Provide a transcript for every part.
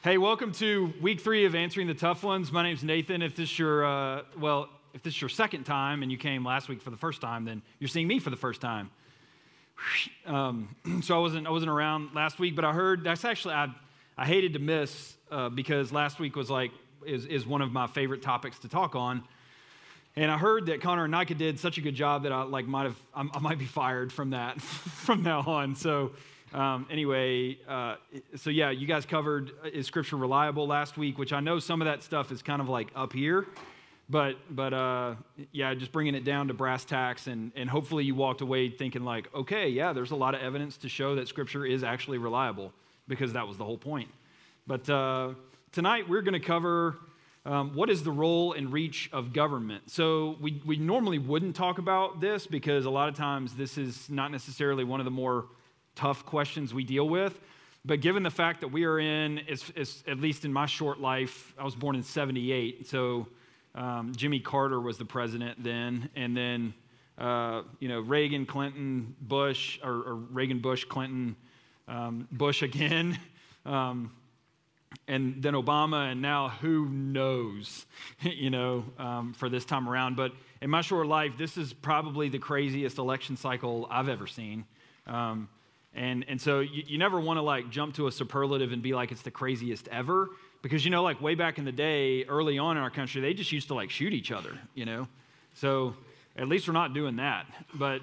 Hey, welcome to week 3 of Answering the Tough Ones. My name's Nathan. If this is your second time and you came last week for the first time, then you're seeing me for the first time. So I wasn't around last week, but I heard that's actually I hated to miss because last week was is one of my favorite topics to talk on, and I heard that Connor and Nika did such a good job that I might be fired from that from now on. So. You guys covered is Scripture reliable last week, which I know some of that stuff is kind of like up here, but just bringing it down to brass tacks, and hopefully you walked away thinking like, okay, yeah, there's a lot of evidence to show that Scripture is actually reliable, because that was the whole point. But tonight we're going to cover what is the role and reach of government. So we normally wouldn't talk about this because a lot of times this is not necessarily one of the more tough questions we deal with, but given the fact that we are in, at least in my short life, I was born in 1978, so Jimmy Carter was the president then, and then Reagan, Clinton, Bush, or Reagan, Bush, Clinton, Bush again, and then Obama, and now who knows, for this time around. But in my short life, this is probably the craziest election cycle I've ever seen. And so you never want to jump to a superlative and be like it's the craziest ever, because way back in the day, early on in our country, they just used to shoot each other, So at least we're not doing that. But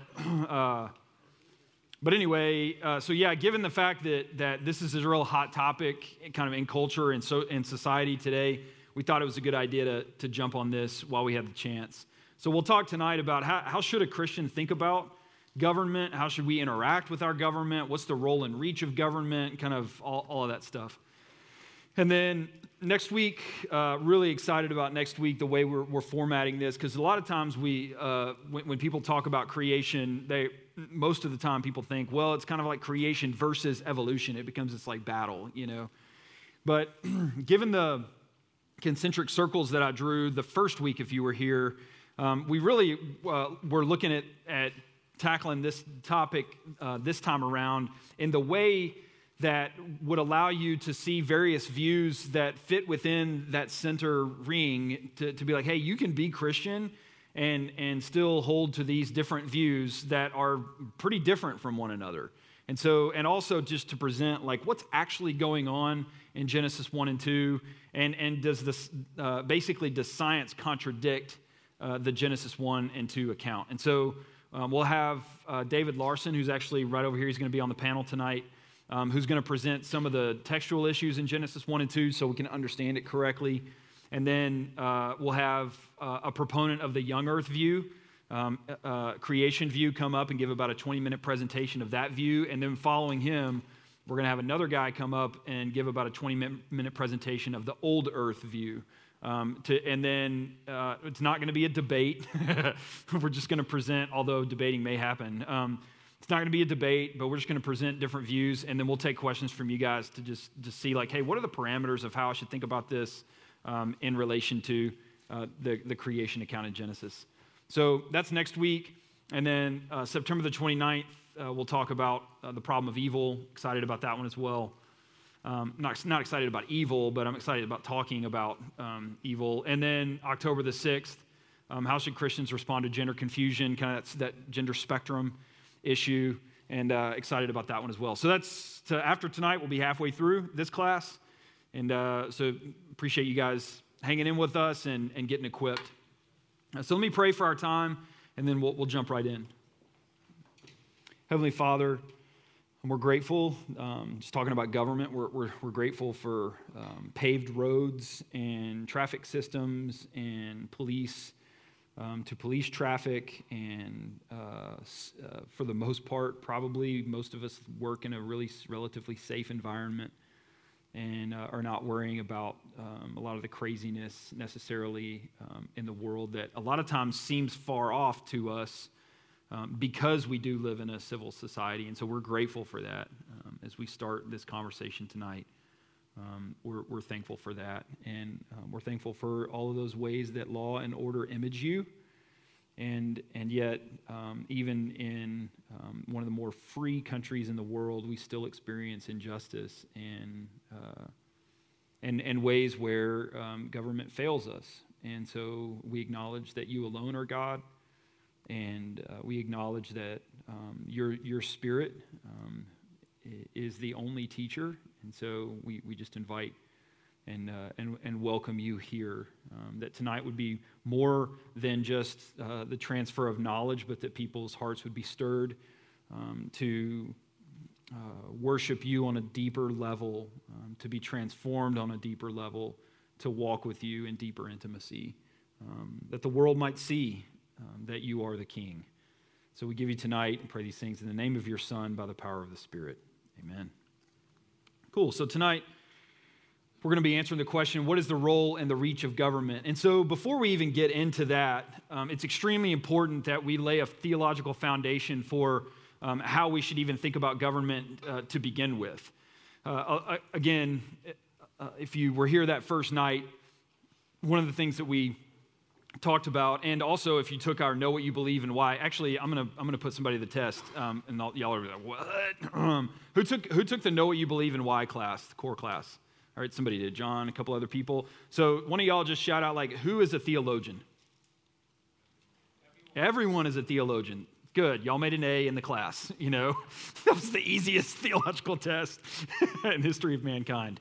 anyway, given the fact that this is a real hot topic, kind of in culture and so in society today, we thought it was a good idea to jump on this while we had the chance. So we'll talk tonight about how should a Christian think about government, how should we interact with our government, what's the role and reach of government, kind of all of that stuff. And then next week, really excited about next week, the way we're formatting this, because a lot of times when people talk about creation, most of the time people think, well, it's kind of like creation versus evolution. It becomes this battle, But given the concentric circles that I drew the first week, if you were here, we really were looking at tackling this topic this time around in the way that would allow you to see various views that fit within that center ring to be like, hey, you can be Christian and still hold to these different views that are pretty different from one another. And also just to present what's actually going on in Genesis 1 and 2, and does this does science contradict the Genesis 1 and 2 account? And so we'll have David Larson, who's actually right over here. He's going to be on the panel tonight, who's going to present some of the textual issues in Genesis 1 and 2 so we can understand it correctly. And then we'll have a proponent of the young earth view, creation view, come up and give about a 20-minute presentation of that view. And then following him, we're going to have another guy come up and give about a 20-minute presentation of the old earth view. And then it's not going to be a debate. We're just going to present, although debating may happen. It's not going to be a debate, but we're just going to present different views, and then we'll take questions from you guys to just see hey, what are the parameters of how I should think about this in relation to the creation account in Genesis. So that's next week. And then September the 29th, we'll talk about the problem of evil. Excited about that one as well. Not excited about evil, but I'm excited about talking about evil. And then October the 6th, how should Christians respond to gender confusion, kind of that gender spectrum issue, and excited about that one as well. So after tonight, we'll be halfway through this class, and so appreciate you guys hanging in with us and getting equipped. So let me pray for our time, and then we'll jump right in. Heavenly Father, and we're grateful, just talking about government, we're grateful for paved roads and traffic systems and police to police traffic. And for the most part, probably most of us work in a relatively safe environment and are not worrying about a lot of the craziness necessarily in the world that a lot of times seems far off to us. Because we do live in a civil society. And so we're grateful for that as we start this conversation tonight. We're thankful for that. And we're thankful for all of those ways that law and order image you. And yet, even in one of the more free countries in the world, we still experience injustice and and ways where government fails us. And so we acknowledge that you alone are God, and we acknowledge that your Spirit is the only teacher. And so we just invite and welcome you here, that tonight would be more than just the transfer of knowledge, but that people's hearts would be stirred to worship you on a deeper level, to be transformed on a deeper level, to walk with you in deeper intimacy, that the world might see that you are the King. So we give you tonight and pray these things in the name of your Son by the power of the Spirit. Amen. Cool. So tonight, we're going to be answering the question, what is the role and the reach of government? And so before we even get into that, it's extremely important that we lay a theological foundation for how we should even think about government to begin with. Again, if you were here that first night, one of the things that we talked about, and also if you took our Know What You Believe and Why, actually, I'm gonna put somebody to the test, and y'all are like, what? Who took the Know What You Believe and Why class, the core class? All right, somebody did. John, a couple other people. So one of y'all just shout out, like, who is a theologian? Everyone is a theologian. Good. Y'all made an A in the class, you know. That was the easiest theological test in history of mankind.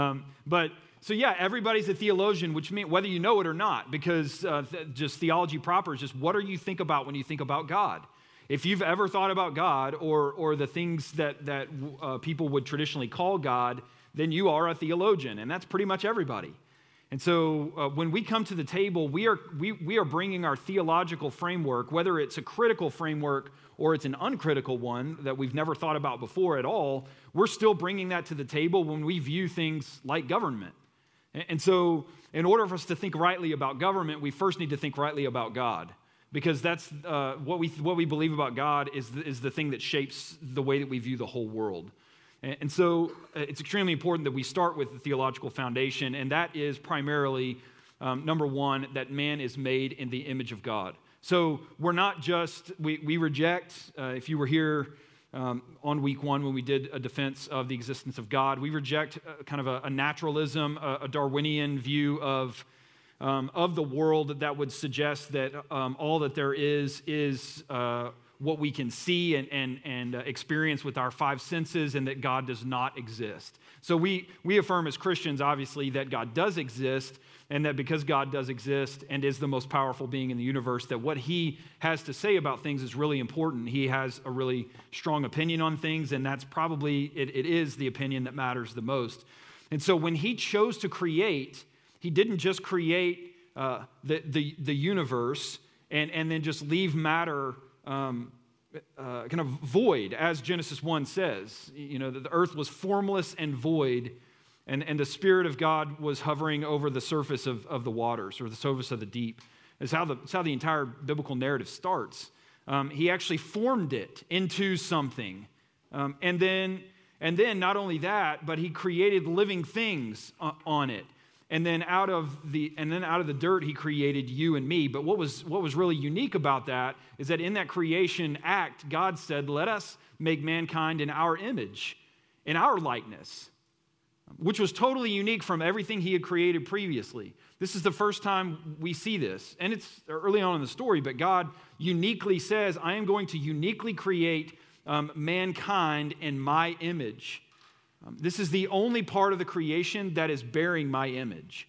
So everybody's a theologian, which means whether you know it or not, because just theology proper is just what do you think about when you think about God? If you've ever thought about God or the things that people would traditionally call God, then you are a theologian, and that's pretty much everybody. And so when we come to the table, we are bringing our theological framework, whether it's a critical framework or it's an uncritical one that we've never thought about before at all, we're still bringing that to the table when we view things like government. And so in order for us to think rightly about government, we first need to think rightly about God, because that's what we believe about God is the thing that shapes the way that we view the whole world. And so it's extremely important that we start with the theological foundation, and that is primarily, number one, that man is made in the image of God. So we're not just, we reject, if you were here on week one when we did a defense of the existence of God, we reject kind of a naturalism, a Darwinian view of the world that would suggest that all that there is what we can see and experience with our five senses, and that God does not exist. So we affirm as Christians, obviously, that God does exist, and that because God does exist and is the most powerful being in the universe, that what he has to say about things is really important. He has a really strong opinion on things, and that's probably, it is the opinion that matters the most. And so when he chose to create, he didn't just create the universe and then just leave matter kind of void, as Genesis 1 says. You know, that the earth was formless and void, and the Spirit of God was hovering over the surface of the waters, or the surface of the deep. It's how the entire biblical narrative starts. He actually formed it into something. And then not only that, but he created living things on it. And then out of the dirt, he created you and me. But what was really unique about that is that in that creation act, God said, "Let us make mankind in our image, in our likeness," which was totally unique from everything he had created previously. This is the first time we see this. And it's early on in the story, but God uniquely says, "I am going to uniquely create mankind in my image." This is the only part of the creation that is bearing my image.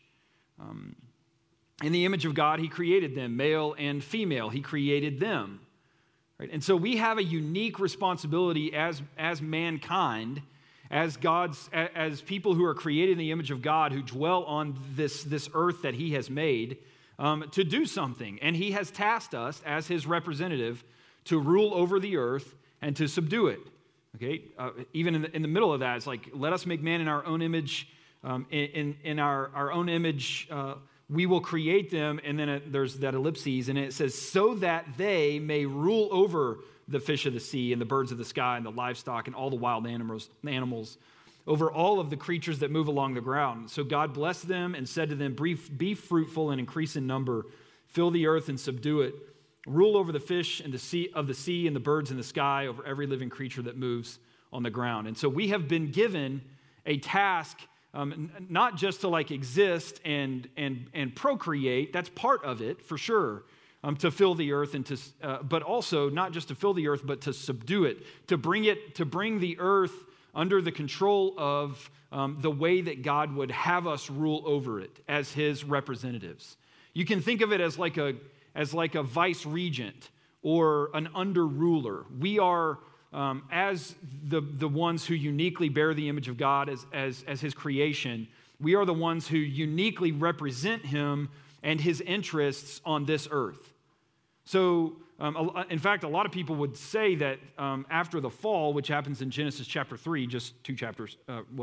In the image of God, he created them, male and female. He created them. Right? And so we have a unique responsibility as mankind, as people who are created in the image of God, who dwell on this earth that he has made, to do something. And he has tasked us as his representative to rule over the earth and to subdue it. Okay, even in the middle of that, it's like, let us make man in our own image. In our own image, we will create them. And then there's that ellipses, and it says, so that they may rule over the fish of the sea and the birds of the sky and the livestock and all the wild animals, over all of the creatures that move along the ground. So God blessed them and said to them, be fruitful and increase in number, fill the earth and subdue it. Rule over the fish and the sea and the birds in the sky, over every living creature that moves on the ground. And so we have been given a task not just to like exist and procreate. That's part of it for sure. To fill the earth and but also not just to fill the earth, but to subdue it, to bring the earth under the control of the way that God would have us rule over it as His representatives. You can think of it as like a vice regent or an under ruler. We are as the ones who uniquely bear the image of God as His creation. We are the ones who uniquely represent Him and His interests on this earth. So, in fact, a lot of people would say that after the fall, which happens in Genesis chapter 3, just 2 chapters,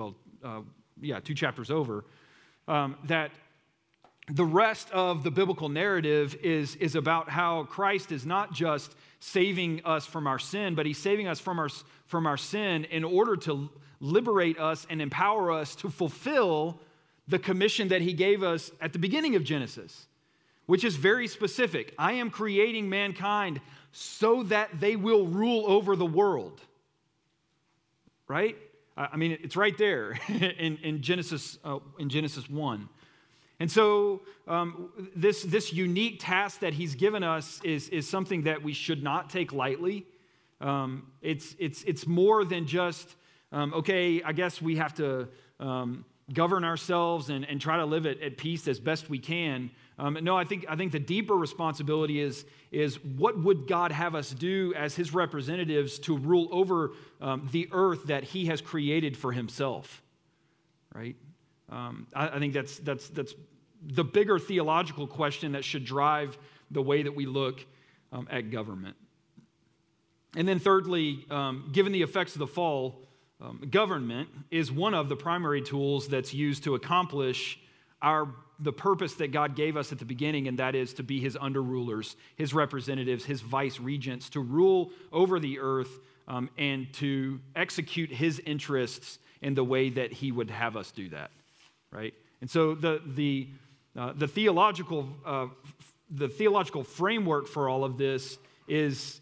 2 chapters over, that the rest of the biblical narrative is about how Christ is not just saving us from our sin, but He's saving us from our sin in order to liberate us and empower us to fulfill the commission that He gave us at the beginning of Genesis, which is very specific. I am creating mankind so that they will rule over the world. Right? I mean, it's right there in Genesis 1. And so this unique task that He's given us is something that we should not take lightly. It's more than just, okay, I guess we have to govern ourselves and try to live at peace as best we can. No, I think the deeper responsibility is what would God have us do as His representatives to rule over the earth that He has created for Himself, right? I think that's the bigger theological question that should drive the way that we look at government. And then thirdly, given the effects of the fall, government is one of the primary tools that's used to accomplish the purpose that God gave us at the beginning, and that is to be His under-rulers, His representatives, His vice-regents, to rule over the earth and to execute His interests in the way that He would have us do that, right? And so the theological framework for all of this is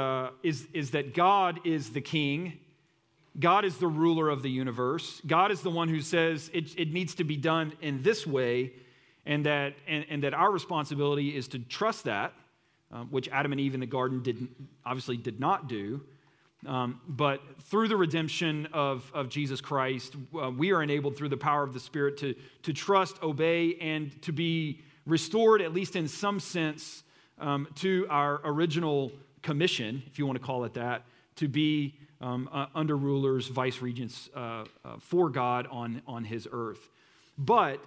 that God is the king. God is the ruler of the universe. God is the one who says it needs to be done in this way, and that our responsibility is to trust that, which Adam and Eve in the garden did not do. But through the redemption of Jesus Christ, we are enabled through the power of the Spirit to trust, obey, and to be restored, at least in some sense, to our original commission, if you want to call it that, to be under rulers, vice regents for God on His earth. But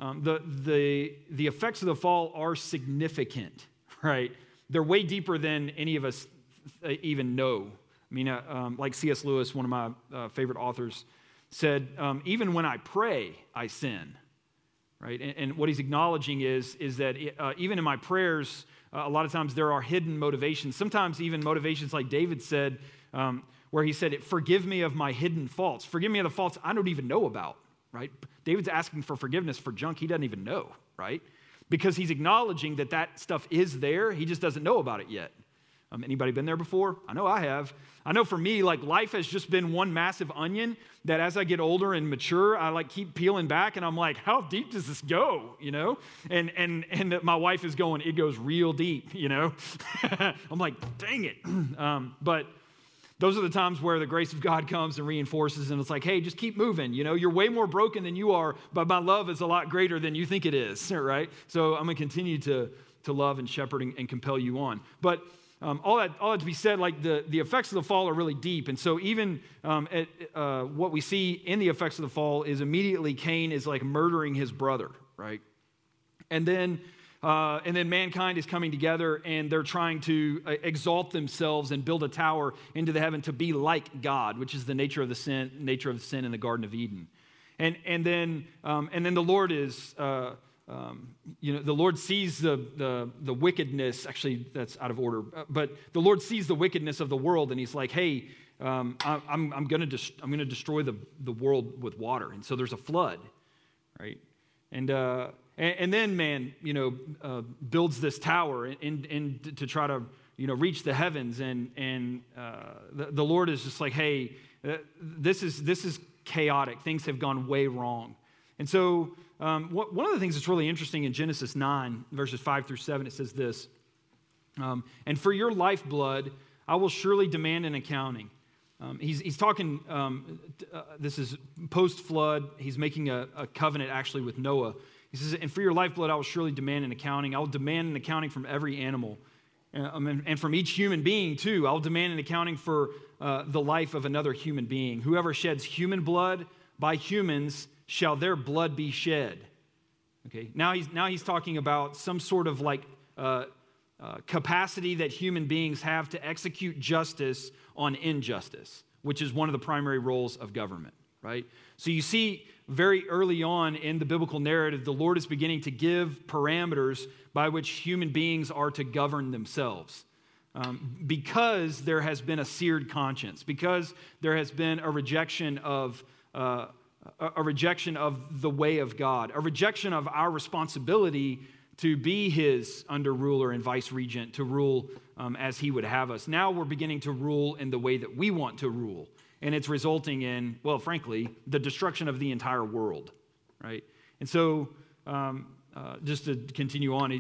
the effects of the fall are significant, right? They're way deeper than any of us even know. I mean, like C.S. Lewis, one of my favorite authors, said, even when I pray, I sin, right? And what he's acknowledging is that even in my prayers, a lot of times there are hidden motivations, sometimes even motivations like David said, where he said, forgive me of my hidden faults. Forgive me of the faults I don't even know about, right? David's asking for forgiveness for junk he doesn't even know, right? Because he's acknowledging that stuff is there. He just doesn't know about it yet. Anybody been there before? I know I have. I know for me, like life has just been one massive onion that as I get older and mature, I like keep peeling back and I'm like, how deep does this go? You know? And my wife is going, it goes real deep, you know? I'm like, dang it. But those are the times where the grace of God comes and reinforces, and it's like, hey, just keep moving. You know, you're way more broken than you are, but my love is a lot greater than you think it is, right? So I'm going to continue to love and shepherd and compel you on. But all that to be said, like the effects of the fall are really deep. And so even what we see in the effects of the fall is immediately Cain is like murdering his brother, right? And then mankind is coming together and they're trying to exalt themselves and build a tower into the heaven to be like God, which is the nature of the sin in the Garden of Eden. And then the Lord is the Lord sees the wickedness. Actually, that's out of order. But the Lord sees the wickedness of the world, and He's like, "Hey, I'm going to destroy the world with water." And so there's a flood, right? And then man, builds this tower and to try to reach the heavens. And the Lord is just like, "Hey, this is chaotic. Things have gone way wrong." And so one of the things that's really interesting in Genesis 9, verses 5 through 7, it says this, and for your lifeblood, I will surely demand an accounting. He's talking, this is post-flood. He's making a covenant actually with Noah. He says, and for your lifeblood, I will surely demand an accounting. I will demand an accounting from every animal and from each human being too. I'll demand an accounting for the life of another human being. Whoever sheds human blood, by humans shall their blood be shed. Okay. Now he's talking about some sort of like capacity that human beings have to execute justice on injustice, which is one of the primary roles of government, right? So you see very early on in the biblical narrative, the Lord is beginning to give parameters by which human beings are to govern themselves. Because there has been a seared conscience, because there has been a rejection of the way of God, a rejection of our responsibility to be his under ruler and vice regent, to rule as he would have us. Now we're beginning to rule in the way that we want to rule. And it's resulting in, well, frankly, the destruction of the entire world, right? And so just to continue on,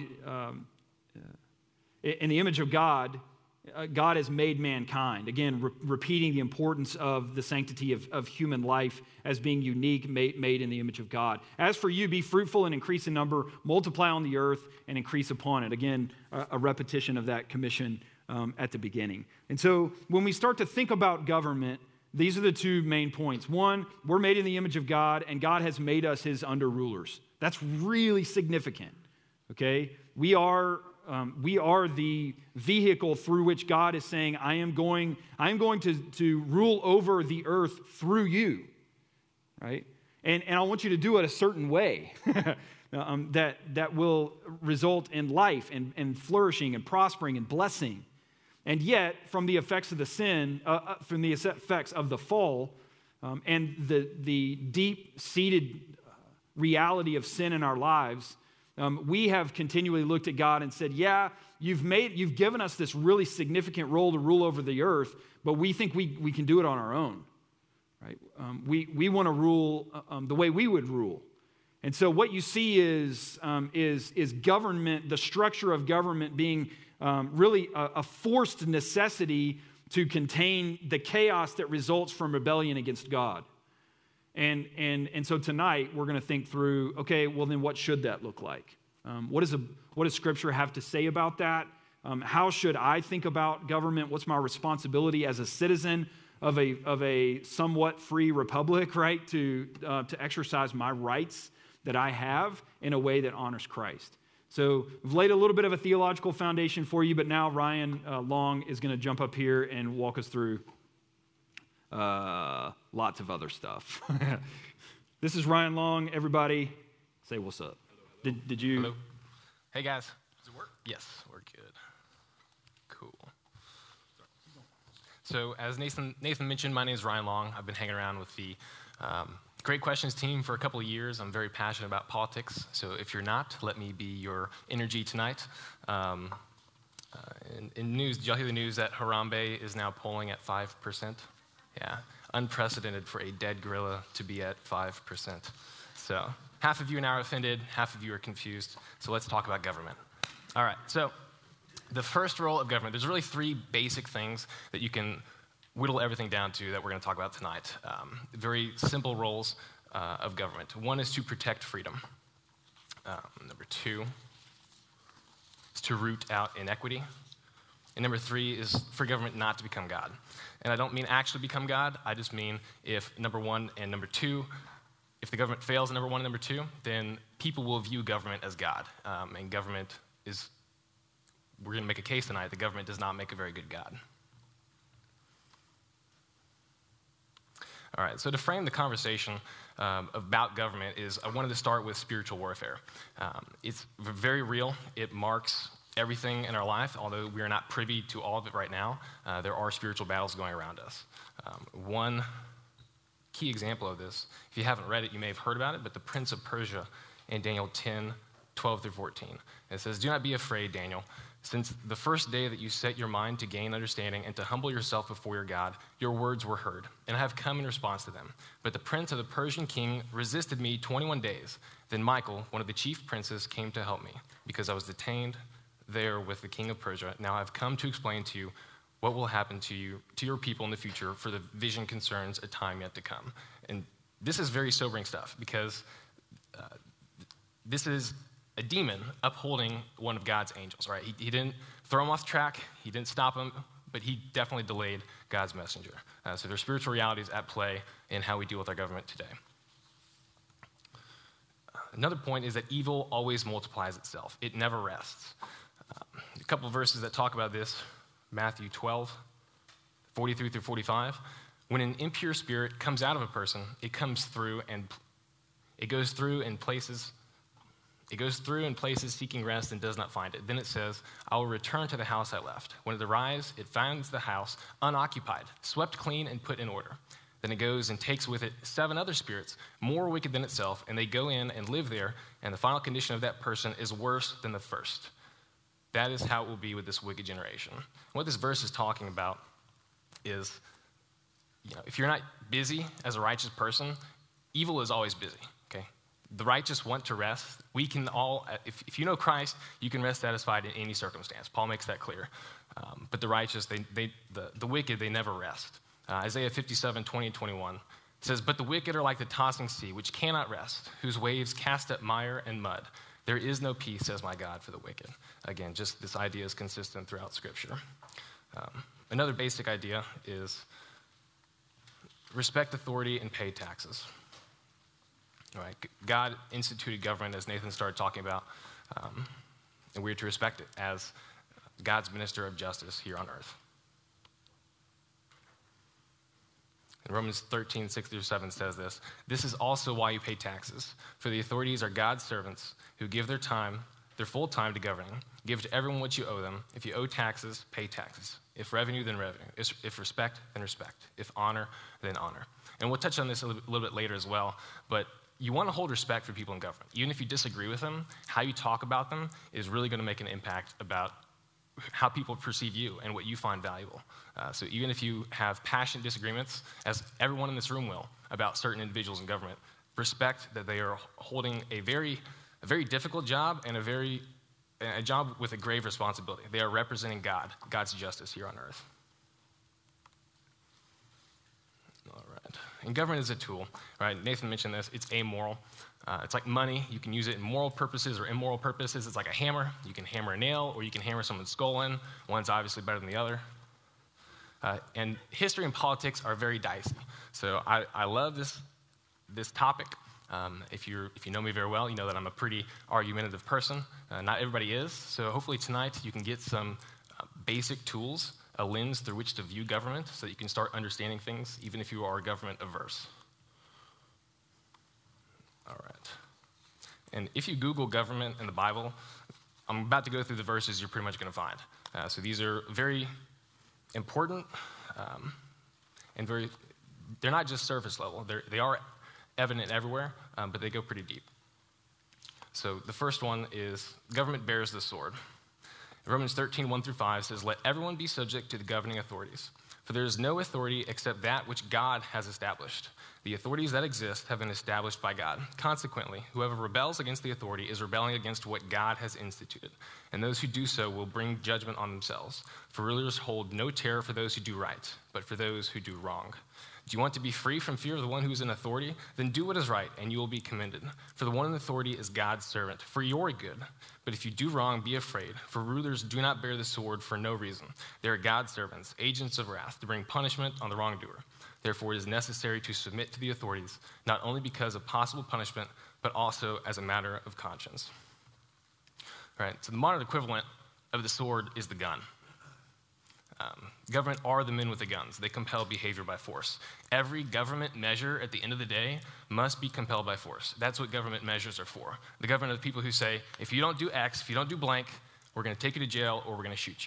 in the image of God, God has made mankind. Again, repeating the importance of the sanctity of human life as being unique, made in the image of God. As for you, be fruitful and increase in number, multiply on the earth and increase upon it. Again, a repetition of that commission at the beginning. And so when we start to think about government, these are the two main points. One, we're made in the image of God, and God has made us his under rulers. That's really significant, okay? We are the vehicle through which God is saying, I am going to rule over the earth through you, right? And I want you to do it a certain way that will result in life and flourishing and prospering and blessing. And yet, from the effects of the sin, from the effects of the fall, and the deep-seated reality of sin in our lives, we have continually looked at God and said, yeah, you've given us this really significant role to rule over the earth, but we think we can do it on our own, right? We want to rule the way we would rule. And so what you see is government, the structure of government being really a forced necessity to contain the chaos that results from rebellion against God. And so tonight we're going to think through, okay, well then what should that look like? What does Scripture have to say about that? How should I think about government? What's my responsibility as a citizen of a somewhat free republic, right? To exercise my rights that I have in a way that honors Christ. So we've laid a little bit of a theological foundation for you, but now Ryan Long is going to jump up here and walk us through lots of other stuff. This is Ryan Long. Everybody, say what's up. Did you? Hello. Hey guys. Does it work? Yes, we're good. Cool. So as Nathan mentioned, my name is Ryan Long. I've been hanging around with the Great Questions team for a couple of years. I'm very passionate about politics. So if you're not, let me be your energy tonight. In news, did y'all hear the news that Harambe is now polling at 5%? Yeah, unprecedented for a dead gorilla to be at 5%. So half of you are now offended, half of you are confused. So let's talk about government. All right, so the first role of government, there's really three basic things that you can whittle everything down to that we're going to talk about tonight. Very simple roles of government. One is to protect freedom. Number two is to root out inequity. And number three is for government not to become God. And I don't mean actually become God. I just mean if number one and number two, if the government fails in number one and number two, then people will view government as God. And government is, we're going to make a case tonight, the government does not make a very good God. All right, so to frame the conversation about government I wanted to start with spiritual warfare. It's very real. It marks everything in our life, although we are not privy to all of it right now. There are spiritual battles going around us. One key example of this, if you haven't read it, you may have heard about it, but the Prince of Persia in Daniel 10, 12 through 14. It says, "Do not be afraid, Daniel. Since the first day that you set your mind to gain understanding and to humble yourself before your God, your words were heard, and I have come in response to them. But the prince of the Persian king resisted me 21 days. Then Michael, one of the chief princes, came to help me, because I was detained there with the king of Persia. Now I have come to explain to you what will happen to you, to your people in the future, for the vision concerns a time yet to come. And this is very sobering stuff, because this is a demon upholding one of God's angels, right? He didn't throw him off track, he didn't stop him, but he definitely delayed God's messenger. So there's spiritual realities at play in how we deal with our government today. Another point is that evil always multiplies itself. It never rests. A couple of verses that talk about this, Matthew 12, 43 through 45. When an impure spirit comes out of a person, it goes through in places seeking rest and does not find it. Then it says, I will return to the house I left. When it arrives, it finds the house unoccupied, swept clean and put in order. Then it goes and takes with it 7 other spirits, more wicked than itself, and they go in and live there, and the final condition of that person is worse than the first. That is how it will be with this wicked generation. What this verse is talking about is, if you're not busy as a righteous person, evil is always busy, okay? The righteous want to rest. We can all, if you know Christ, you can rest satisfied in any circumstance. Paul makes that clear. But the righteous, the wicked, they never rest. Isaiah 57, 20 and 21 says, but the wicked are like the tossing sea, which cannot rest, whose waves cast up mire and mud. There is no peace, says my God, for the wicked. Again, just this idea is consistent throughout Scripture. Another basic idea is respect authority and pay taxes. All right, God instituted government, as Nathan started talking about, and we're to respect it as God's minister of justice here on earth. And Romans 13, 6 through 7 says this. This is also why you pay taxes, for the authorities are God's servants who give their full time to governing. Give to everyone what you owe them. If you owe taxes, pay taxes. If revenue, then revenue. If respect, then respect. If honor, then honor. And we'll touch on this a little bit later as well, but you want to hold respect for people in government. Even if you disagree with them, how you talk about them is really going to make an impact about how people perceive you and what you find valuable. So even if you have passionate disagreements, as everyone in this room will, about certain individuals in government, respect that they are holding a very difficult job and a job with a grave responsibility. They are representing God's justice here on earth. All right. And government is a tool, right? Nathan mentioned this. It's amoral. It's like money. You can use it in moral purposes or immoral purposes. It's like a hammer. You can hammer a nail or you can hammer someone's skull in. One's obviously better than the other. And history and politics are very dicey. So I love this topic. If you know me very well, you know that I'm a pretty argumentative person. Not everybody is. So hopefully tonight you can get some basic tools, a lens through which to view government so that you can start understanding things, even if you are government averse. All right. And if you Google government in the Bible, I'm about to go through the verses you're pretty much going to find. So these are very important and they're not just surface level. They are evident everywhere, but they go pretty deep. So the first one is government bears the sword. Romans 13, 1 through 5 says, let everyone be subject to the governing authorities, for there is no authority except that which God has established. The authorities that exist have been established by God. Consequently, whoever rebels against the authority is rebelling against what God has instituted, and those who do so will bring judgment on themselves. For rulers hold no terror for those who do right, but for those who do wrong. Do you want to be free from fear of the one who is in authority? Then do what is right, and you will be commended. For the one in authority is God's servant, for your good. But if you do wrong, be afraid, for rulers do not bear the sword for no reason. They are God's servants, agents of wrath, to bring punishment on the wrongdoer. Therefore, it is necessary to submit to the authorities, not only because of possible punishment, but also as a matter of conscience. All right, so the modern equivalent of the sword is the gun. Government are the men with the guns. They compel behavior by force. Every government measure at the end of the day must be compelled by force. That's what government measures are for. The government are the people who say, if you don't do X, if you don't do blank, we're going to take you to jail or we're going to shoot you.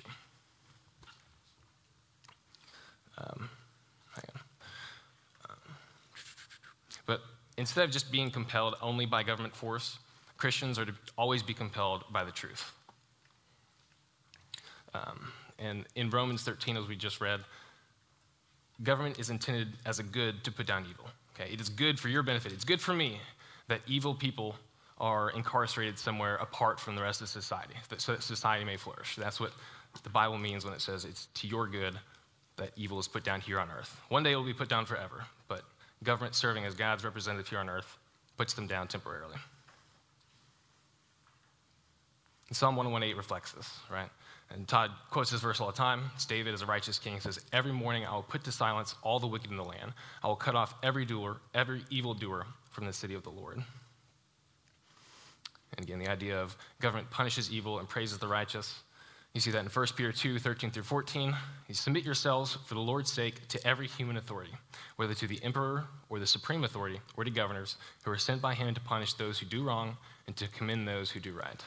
But instead of just being compelled only by government force, Christians are to always be compelled by the truth. And in Romans 13, as we just read, government is intended as a good to put down evil. Okay? It is good for your benefit. It's good for me that evil people are incarcerated somewhere apart from the rest of society, so that society may flourish. That's what the Bible means when it says it's to your good that evil is put down here on earth. One day it will be put down forever, but government serving as God's representative here on earth puts them down temporarily. And Psalm 118 reflects this, right? And Todd quotes this verse all the time. It's David as a righteous king says, "Every morning I will put to silence all the wicked in the land. I will cut off every evildoer from the city of the Lord." And again, the idea of government punishes evil and praises the righteous. You see that in 1 Peter 2, 13 through 14. You submit yourselves for the Lord's sake to every human authority, whether to the emperor or the supreme authority or to governors who are sent by him to punish those who do wrong and to commend those who do right.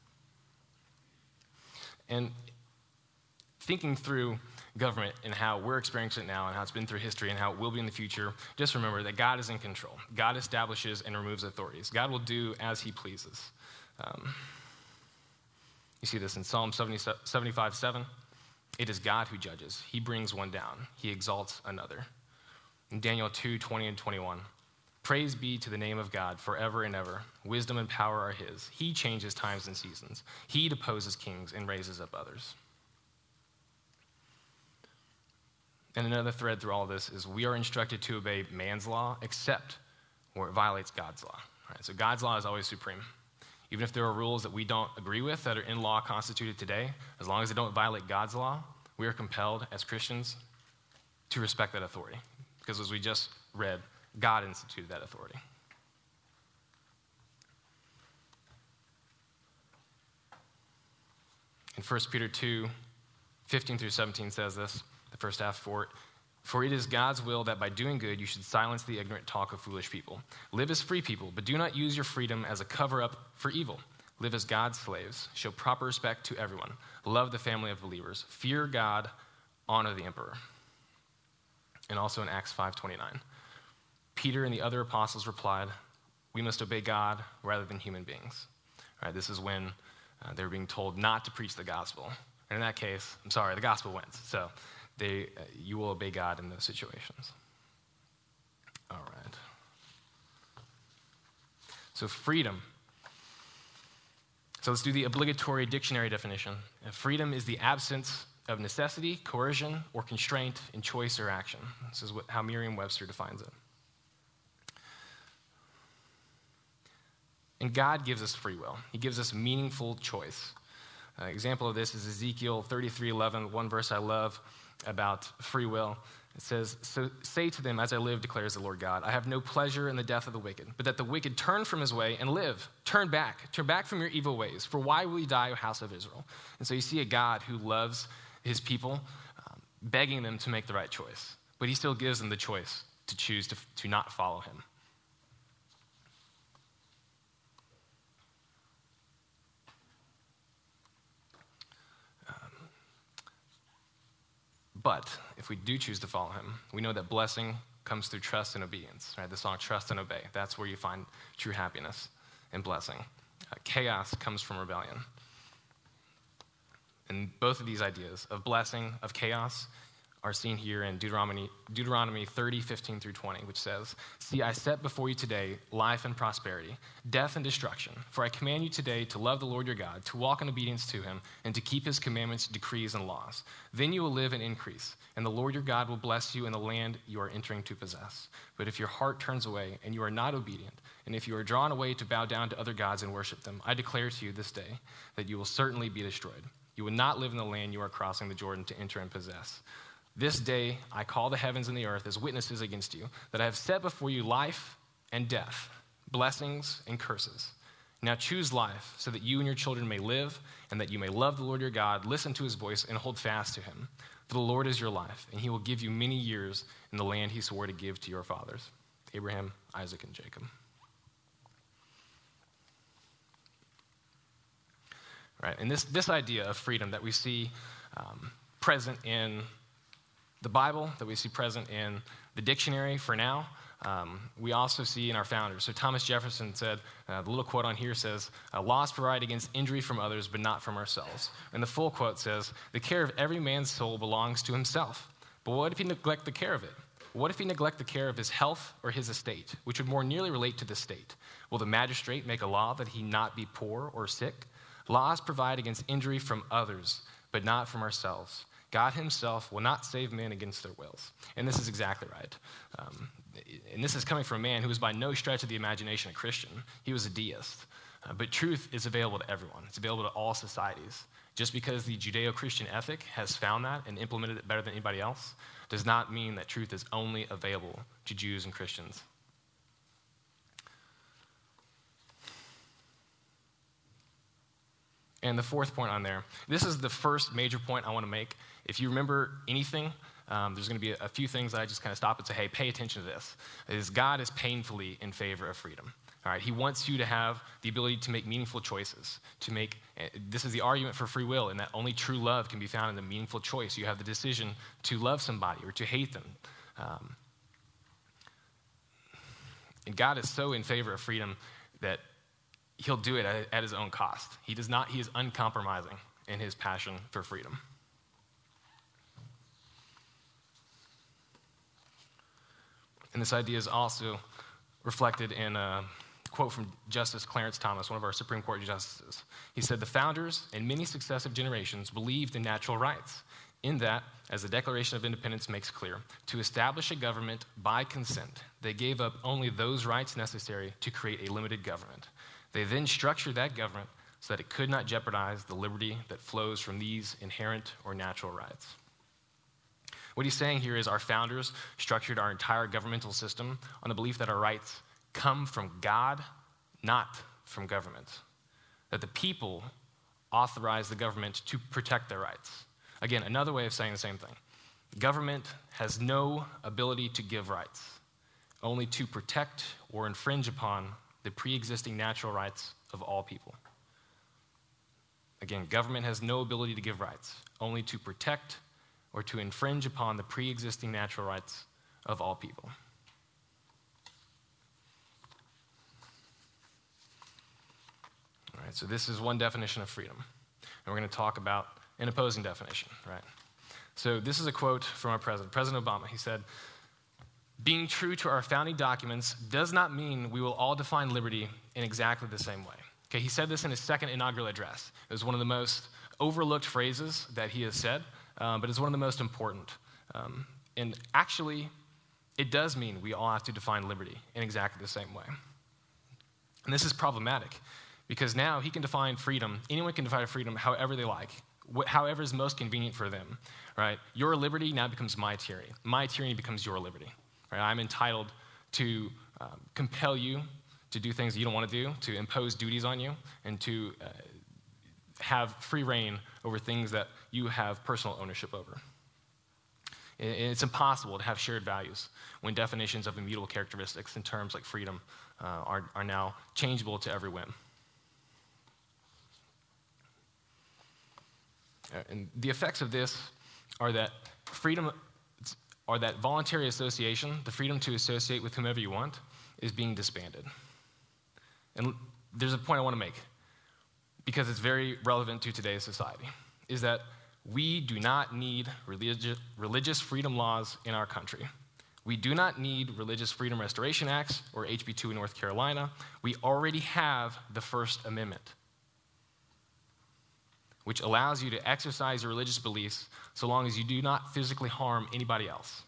And thinking through government and how we're experiencing it now and how it's been through history and how it will be in the future, just remember that God is in control. God establishes and removes authorities. God will do as he pleases. You see this in Psalm 75:7. It is God who judges. He brings one down. He exalts another. In Daniel 2:20 and 21, praise be to the name of God forever and ever. Wisdom and power are his. He changes times and seasons. He deposes kings and raises up others. And another thread through all this is we are instructed to obey man's law except where it violates God's law. Right? So God's law is always supreme. Even if there are rules that we don't agree with that are in law constituted today, as long as they don't violate God's law, we are compelled as Christians to respect that authority. Because as we just read, God instituted that authority. In 1 Peter 2, 15 through 17 says this, the first half, for it is God's will that by doing good you should silence the ignorant talk of foolish people. Live as free people, but do not use your freedom as a cover-up for evil. Live as God's slaves. Show proper respect to everyone. Love the family of believers. Fear God. Honor the emperor. And also in Acts 5:29, Peter and the other apostles replied, we must obey God rather than human beings. All right, this is when they were being told not to preach the gospel. And in that case, the gospel wins. So you will obey God in those situations. All right. So freedom. So let's do the obligatory dictionary definition. Freedom is the absence of necessity, coercion, or constraint in choice or action. This is how Merriam-Webster defines it. And God gives us free will. He gives us meaningful choice. Example of this is Ezekiel 33:11, one verse I love about free will. It says, so say to them, as I live, declares the Lord God, I have no pleasure in the death of the wicked, but that the wicked turn from his way and live. Turn back from your evil ways. For why will you die, O house of Israel? And so you see a God who loves his people, begging them to make the right choice. But he still gives them the choice to choose to not follow him. But if we do choose to follow him, we know that blessing comes through trust and obedience. Right? The song Trust and Obey. That's where you find true happiness and blessing. Chaos comes from rebellion. And both of these ideas of blessing, of chaos, are seen here in Deuteronomy 30:15 through 20, which says, see, I set before you today life and prosperity, death and destruction. For I command you today to love the Lord your God, to walk in obedience to him, and to keep his commandments, decrees, and laws. Then you will live and increase, and the Lord your God will bless you in the land you are entering to possess. But if your heart turns away, and you are not obedient, and if you are drawn away to bow down to other gods and worship them, I declare to you this day that you will certainly be destroyed. You will not live in the land you are crossing the Jordan to enter and possess. This day I call the heavens and the earth as witnesses against you, that I have set before you life and death, blessings and curses. Now choose life, so that you and your children may live, and that you may love the Lord your God, listen to his voice, and hold fast to him. For the Lord is your life, and he will give you many years in the land he swore to give to your fathers, Abraham, Isaac, and Jacob. Right, and this idea of freedom that we see present in the Bible, that we see present in The dictionary for now, we also see in our founders. So Thomas Jefferson said, the little quote on here says, laws provide against injury from others, but not from ourselves. And the full quote says, the care of every man's soul belongs to himself. But what if he neglect the care of it? What if he neglect the care of his health or his estate, which would more nearly relate to the state? Will the magistrate make a law that he not be poor or sick? Laws provide against injury from others, but not from ourselves. God himself will not save men against their wills. And this is exactly right. And this is coming from a man who was by no stretch of the imagination a Christian. He was a deist. But truth is available to everyone. It's available to all societies. Just because the Judeo-Christian ethic has found that and implemented it better than anybody else does not mean that truth is only available to Jews and Christians. And the fourth point on there, this is the first major point I want to make. If you remember anything, there's going to be a few things that I just kind of stop and say, hey, pay attention to this. Is God is painfully in favor of freedom. All right, he wants you to have the ability to make meaningful choices, this is the argument for free will, and that only true love can be found in the meaningful choice. You have the decision to love somebody or to hate them. And God is so in favor of freedom that he'll do it at his own cost. He is uncompromising in his passion for freedom. And this idea is also reflected in a quote from Justice Clarence Thomas, one of our Supreme Court justices. He said, the founders and many successive generations believed in natural rights, in that, as the Declaration of Independence makes clear, to establish a government by consent, they gave up only those rights necessary to create a limited government. They then structured that government so that it could not jeopardize the liberty that flows from these inherent or natural rights. What he's saying here is our founders structured our entire governmental system on the belief that our rights come from God, not from government. That the people authorize the government to protect their rights. Again, another way of saying the same thing. Government has no ability to give rights, only to protect or infringe upon the pre-existing natural rights of all people. Again, government has no ability to give rights, only to protect or to infringe upon the pre-existing natural rights of all people. All right, so this is one definition of freedom. And we're going to talk about an opposing definition, right? So this is a quote from our president, President Obama. He said, being true to our founding documents does not mean we will all define liberty in exactly the same way. Okay, he said this in his second inaugural address. It was one of the most overlooked phrases that he has said, but it's one of the most important. And actually, it does mean we all have to define liberty in exactly the same way. And this is problematic because now he can define freedom, anyone can define freedom however they like, however is most convenient for them, right? Your liberty now becomes my tyranny. My tyranny becomes your liberty. Right? I'm entitled to compel you to do things you don't want to do, to impose duties on you, and to have free reign over things that you have personal ownership over. It's impossible to have shared values when definitions of immutable characteristics in terms like freedom are now changeable to every whim. And the effects of this are that freedom, or that voluntary association, the freedom to associate with whomever you want, is being disbanded. And there's a point I want to make, because it's very relevant to today's society, is that we do not need religious freedom laws in our country. We do not need Religious Freedom Restoration Acts or HB 2 in North Carolina. We already have the First Amendment, which allows you to exercise your religious beliefs so long as you do not physically harm anybody else.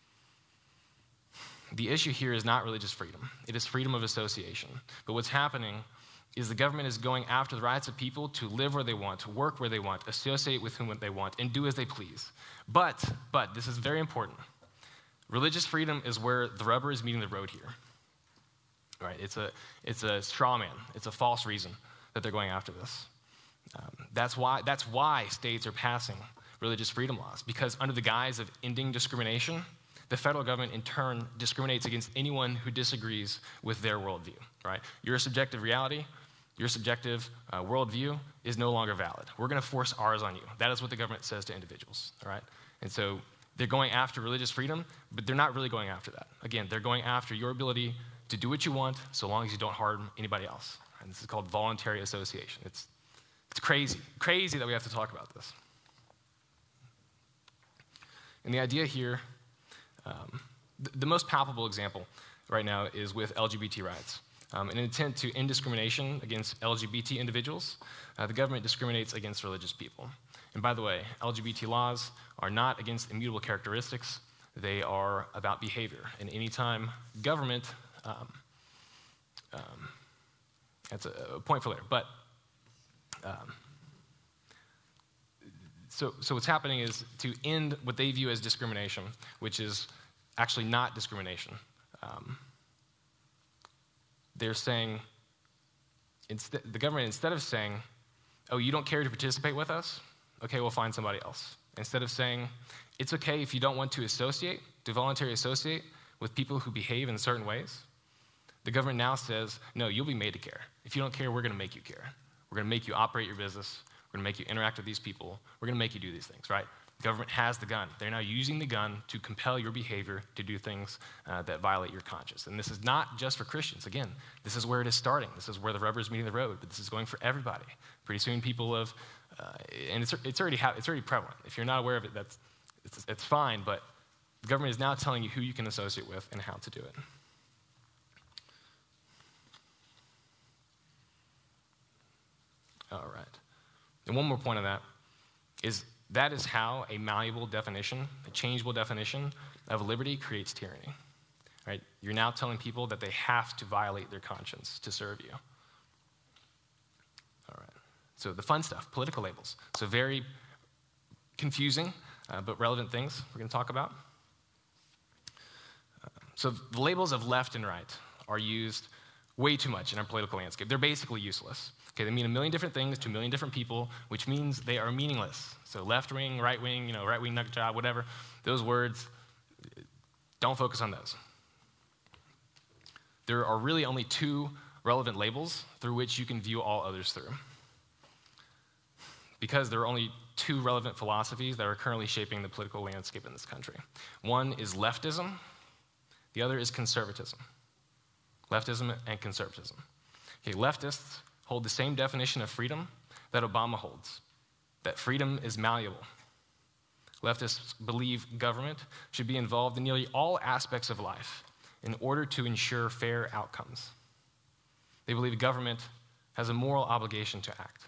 The issue here is not religious freedom. It is freedom of association. But what's happening is the government is going after the rights of people to live where they want, to work where they want, associate with whom they want, and do as they please. But, this is very important. Religious freedom is where the rubber is meeting the road here. Right? It's a straw man. It's a false reason that they're going after this. That's why states are passing religious freedom laws, because under the guise of ending discrimination, the federal government in turn discriminates against anyone who disagrees with their worldview, right? Your subjective reality, your subjective worldview is no longer valid. We're going to force ours on you. That is what the government says to individuals, all right? And so They're going after religious freedom, but they're not really going after that. Again, they're going after your ability to do what you want so long as you don't harm anybody else. And this is called voluntary association. It's crazy that we have to talk about this. And the idea here, the most palpable example right now is with LGBT rights. In an attempt to end discrimination against LGBT individuals, the government discriminates against religious people. And by the way, LGBT laws are not against immutable characteristics. They are about behavior. And anytime government, that's a point for later. But so what's happening is to end what they view as discrimination, which is actually not discrimination. They're saying, the government, instead of saying, oh, you don't care to participate with us? Okay, we'll find somebody else. Instead of saying, it's okay if you don't want to voluntarily associate with people who behave in certain ways, the government now says, no, you'll be made to care. If you don't care, we're going to make you care. We're going to make you operate your business. We're going to make you interact with these people. We're going to make you do these things, right? The government has the gun. They're now using the gun to compel your behavior to do things that violate your conscience. And this is not just for Christians. Again, this is where it is starting. This is where the rubber is meeting the road, but this is going for everybody. Pretty soon people have, and it's already prevalent. If you're not aware of it, it's fine, but the government is now telling you who you can associate with and how to do it. All right. And one more point on that is how a malleable definition, a changeable definition of liberty creates tyranny. Right? You're now telling people that they have to violate their conscience to serve you. All right. So the fun stuff, political labels. So very confusing, but relevant things we're going to talk about. So the labels of left and right are used way too much in our political landscape. They're basically useless. Okay, they mean a million different things to a million different people, which means they are meaningless. So left wing, right wing, right wing nut job, whatever, those words, don't focus on those. There are really only two relevant labels through which you can view all others through. Because there are only two relevant philosophies that are currently shaping the political landscape in this country. One is leftism, the other is conservatism. Leftism and conservatism. Okay, leftists hold the same definition of freedom that Obama holds, that freedom is malleable. Leftists believe government should be involved in nearly all aspects of life in order to ensure fair outcomes. They believe government has a moral obligation to act.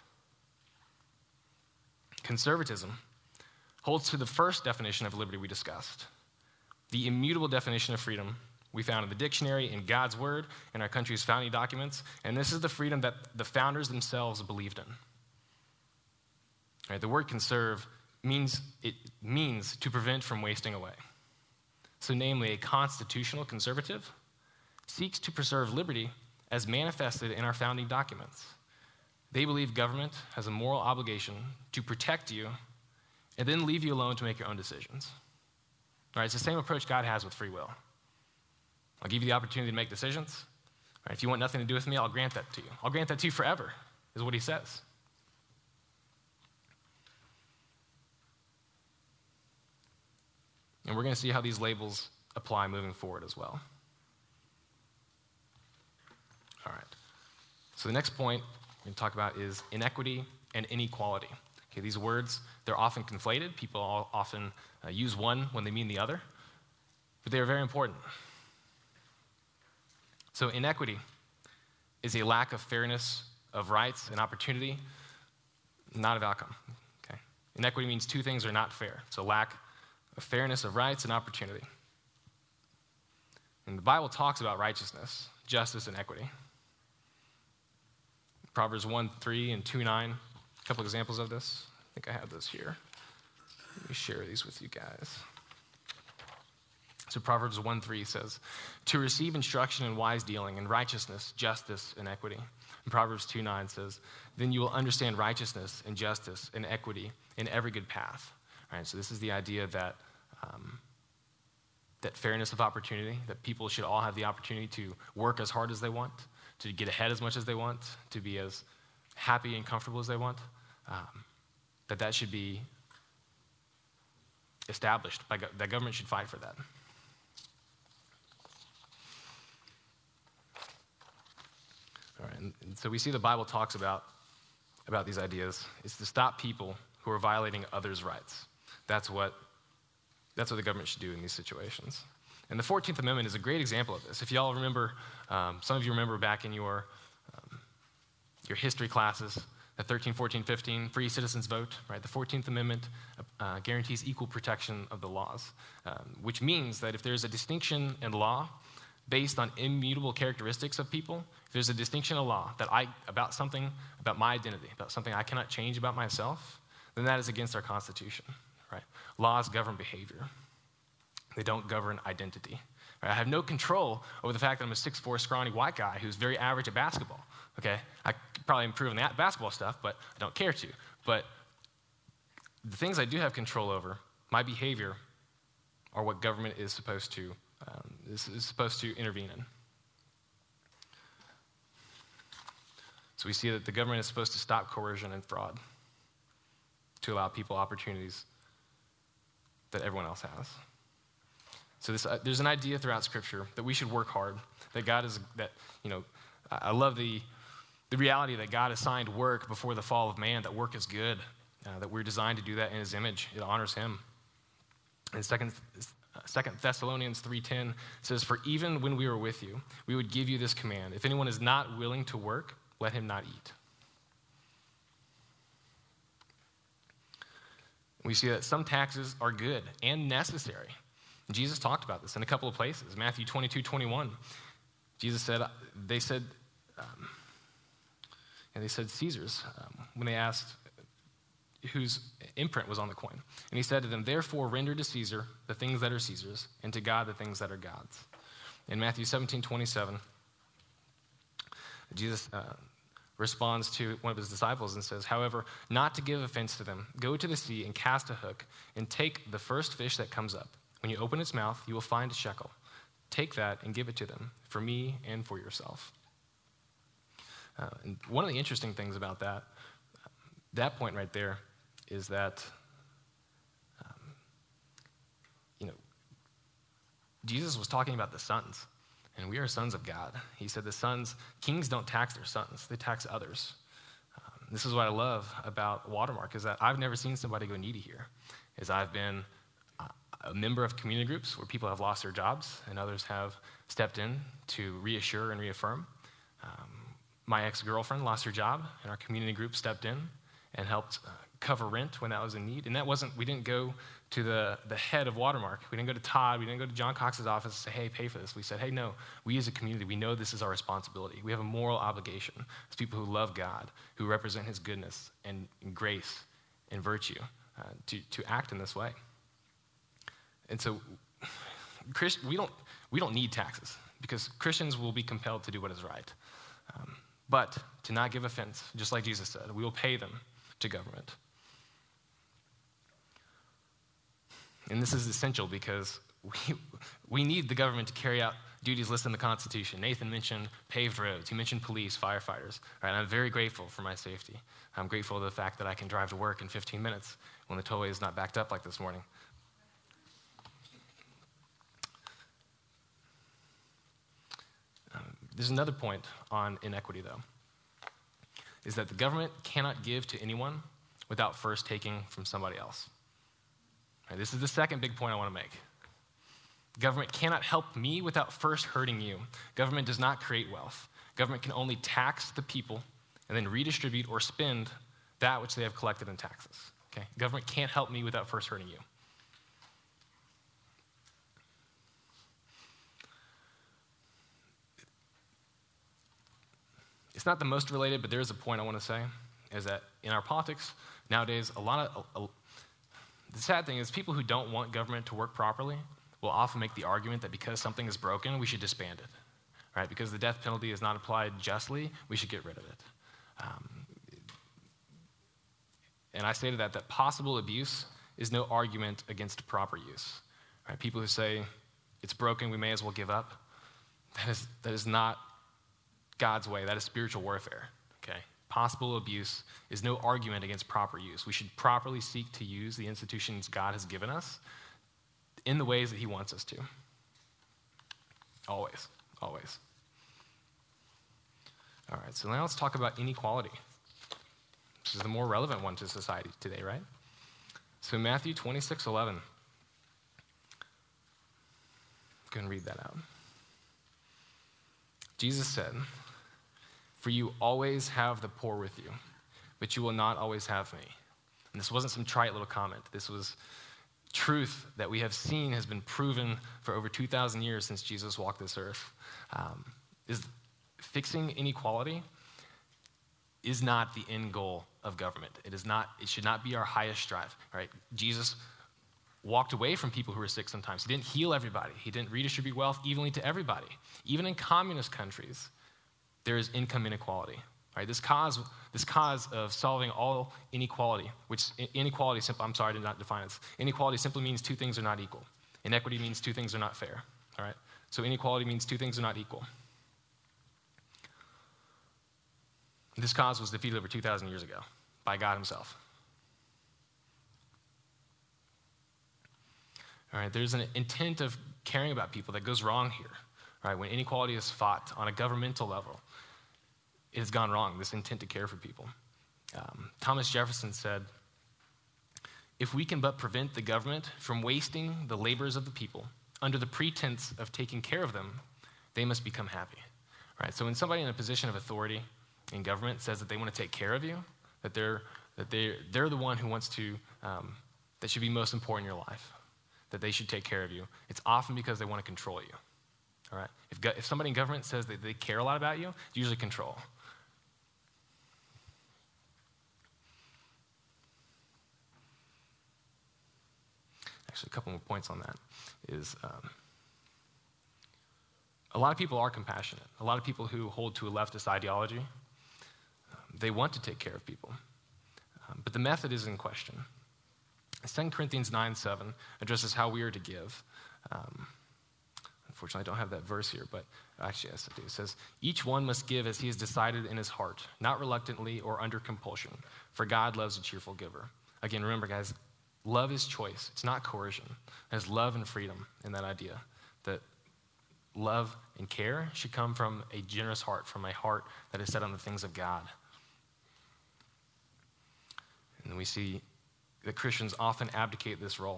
Conservatism holds to the first definition of liberty we discussed, the immutable definition of freedom we found in the dictionary, in God's word, in our country's founding documents, and this is the freedom that the founders themselves believed in. Right, the word conserve means to prevent from wasting away. So namely, a constitutional conservative seeks to preserve liberty as manifested in our founding documents. They believe government has a moral obligation to protect you and then leave you alone to make your own decisions. All right, it's the same approach God has with free will. I'll give you the opportunity to make decisions. Right, if you want nothing to do with me, I'll grant that to you. I'll grant that to you forever, is what he says. And we're going to see how these labels apply moving forward as well. All right. So the next point we're going to talk about is inequity and inequality. Okay, these words, they're often conflated. People often use one when they mean the other, but they are very important. So inequity is a lack of fairness of rights and opportunity, not of outcome. Okay? Inequity means two things are not fair. So lack of fairness of rights and opportunity. And the Bible talks about righteousness, justice, and equity. Proverbs 1:3 and 2:9, a couple examples of this. I think I have those here. Let me share these with you guys. So Proverbs 1:3 says, to receive instruction in wise dealing and righteousness, justice, and equity. And Proverbs 2:9 says, then you will understand righteousness and justice and equity in every good path. All right, so this is the idea that that fairness of opportunity, that people should all have the opportunity to work as hard as they want, to get ahead as much as they want, to be as happy and comfortable as they want, that should be established. That government should fight for that. All right, and so we see the Bible talks about these ideas. It's to stop people who are violating others' rights. That's what the government should do in these situations. And the 14th Amendment is a great example of this. If y'all remember, some of you remember back in your history classes, the 13, 14, 15, free citizens vote, right? The 14th Amendment guarantees equal protection of the laws, which means that if there's a distinction in law based on immutable characteristics of people, if there's a distinction in law about something, about my identity, about something I cannot change about myself, then that is against our Constitution, right? Laws govern behavior. They don't govern identity. Right? I have no control over the fact that I'm a 6'4", scrawny white guy who's very average at basketball, okay? I could probably improve on that basketball stuff, but I don't care to. But the things I do have control over, my behavior, are what government is supposed to intervene in. So we see that the government is supposed to stop coercion and fraud to allow people opportunities that everyone else has. So there's an idea throughout Scripture that we should work hard, I love the reality that God assigned work before the fall of man, that work is good, that we're designed to do that in his image. It honors him. And 2 Thessalonians 3:10 says, "For even when we were with you, we would give you this command. If anyone is not willing to work, let him not eat." We see that some taxes are good and necessary. Jesus talked about this in a couple of places. Matthew 22:21. Jesus said, they said Caesar's, when they asked whose imprint was on the coin. And he said to them, "Therefore render to Caesar the things that are Caesar's, and to God the things that are God's." In Matthew 17:27, Jesus responds to one of his disciples and says, "However, not to give offense to them, go to the sea and cast a hook, and take the first fish that comes up. When you open its mouth, you will find a shekel. Take that and give it to them, for me and for yourself." And one of the interesting things about that point right there, is that, Jesus was talking about the sons, and we are sons of God. He said kings don't tax their sons, they tax others. This is what I love about Watermark, is that I've never seen somebody go needy here. I've been a member of community groups where people have lost their jobs and others have stepped in to reassure and reaffirm. My ex-girlfriend lost her job, and our community group stepped in and helped cover rent when that was in need. And we didn't go to the head of Watermark. We didn't go to Todd. We didn't go to John Cox's office and say, "Hey, pay for this." We said, "Hey, no, we as a community, we know this is our responsibility. We have a moral obligation as people who love God, who represent his goodness and grace and virtue, to act in this way." And so we don't need taxes, because Christians will be compelled to do what is right. But to not give offense, just like Jesus said, we will pay them to government. And this is essential because we need the government to carry out duties listed in the Constitution. Nathan mentioned paved roads. He mentioned police, firefighters. Right? I'm very grateful for my safety. I'm grateful for the fact that I can drive to work in 15 minutes when the tollway is not backed up like this morning. There's another point on inequity, though, is that the government cannot give to anyone without first taking from somebody else. Right, this is the second big point I want to make. Government cannot help me without first hurting you. Government does not create wealth. Government can only tax the people and then redistribute or spend that which they have collected in taxes. Okay? Government can't help me without first hurting you. It's not the most related, but there is a point I want to say, is that in our politics nowadays, the sad thing is people who don't want government to work properly will often make the argument that because something is broken, we should disband it, right? Because the death penalty is not applied justly, we should get rid of it. And I say to that possible abuse is no argument against proper use, right? People who say it's broken, we may as well give up, that is not God's way. That is spiritual warfare, okay? possible abuse is no argument against proper use. We should properly seek to use the institutions God has given us in the ways that he wants us to. Always, always. All right, so now let's talk about inequality. This is the more relevant one to society today, right? So Matthew 26:11. Go and read that out. Jesus said, "For you always have the poor with you, but you will not always have me." And this wasn't some trite little comment. This was truth that we have seen has been proven for over 2,000 years since Jesus walked this earth. Is fixing inequality is not the end goal of government. It should not be our highest drive, right? Jesus walked away from people who were sick sometimes. He didn't heal everybody. He didn't redistribute wealth evenly to everybody. Even in communist countries, there is income inequality, right? This cause of solving all inequality, which inequality, I'm sorry, I did not define it. Inequality simply means two things are not equal. Inequity means two things are not fair, all right? So inequality means two things are not equal. This cause was defeated over 2,000 years ago by God himself. All right, there's an intent of caring about people that goes wrong here. Right, when inequality is fought on a governmental level, it has gone wrong, this intent to care for people. Thomas Jefferson said, "If we can but prevent the government from wasting the labors of the people under the pretense of taking care of them, they must become happy." Right, so when somebody in a position of authority in government says that they want to take care of you, that they're the one who wants to, that should be most important in your life, that they should take care of you, it's often because they want to control you. All right? If somebody in government says that they care a lot about you, it's usually control. Actually, a couple more points on that is a lot of people are compassionate. A lot of people who hold to a leftist ideology, they want to take care of people. But the method is in question. 2 Corinthians 9:7 addresses how we are to give. Unfortunately, I don't have that verse here, but actually, yes, I do. It says, "Each one must give as he has decided in his heart, not reluctantly or under compulsion, for God loves a cheerful giver." Again, remember, guys, love is choice. It's not coercion. There's love and freedom in that idea, that love and care should come from a generous heart, from a heart that is set on the things of God. And we see that Christians often abdicate this role.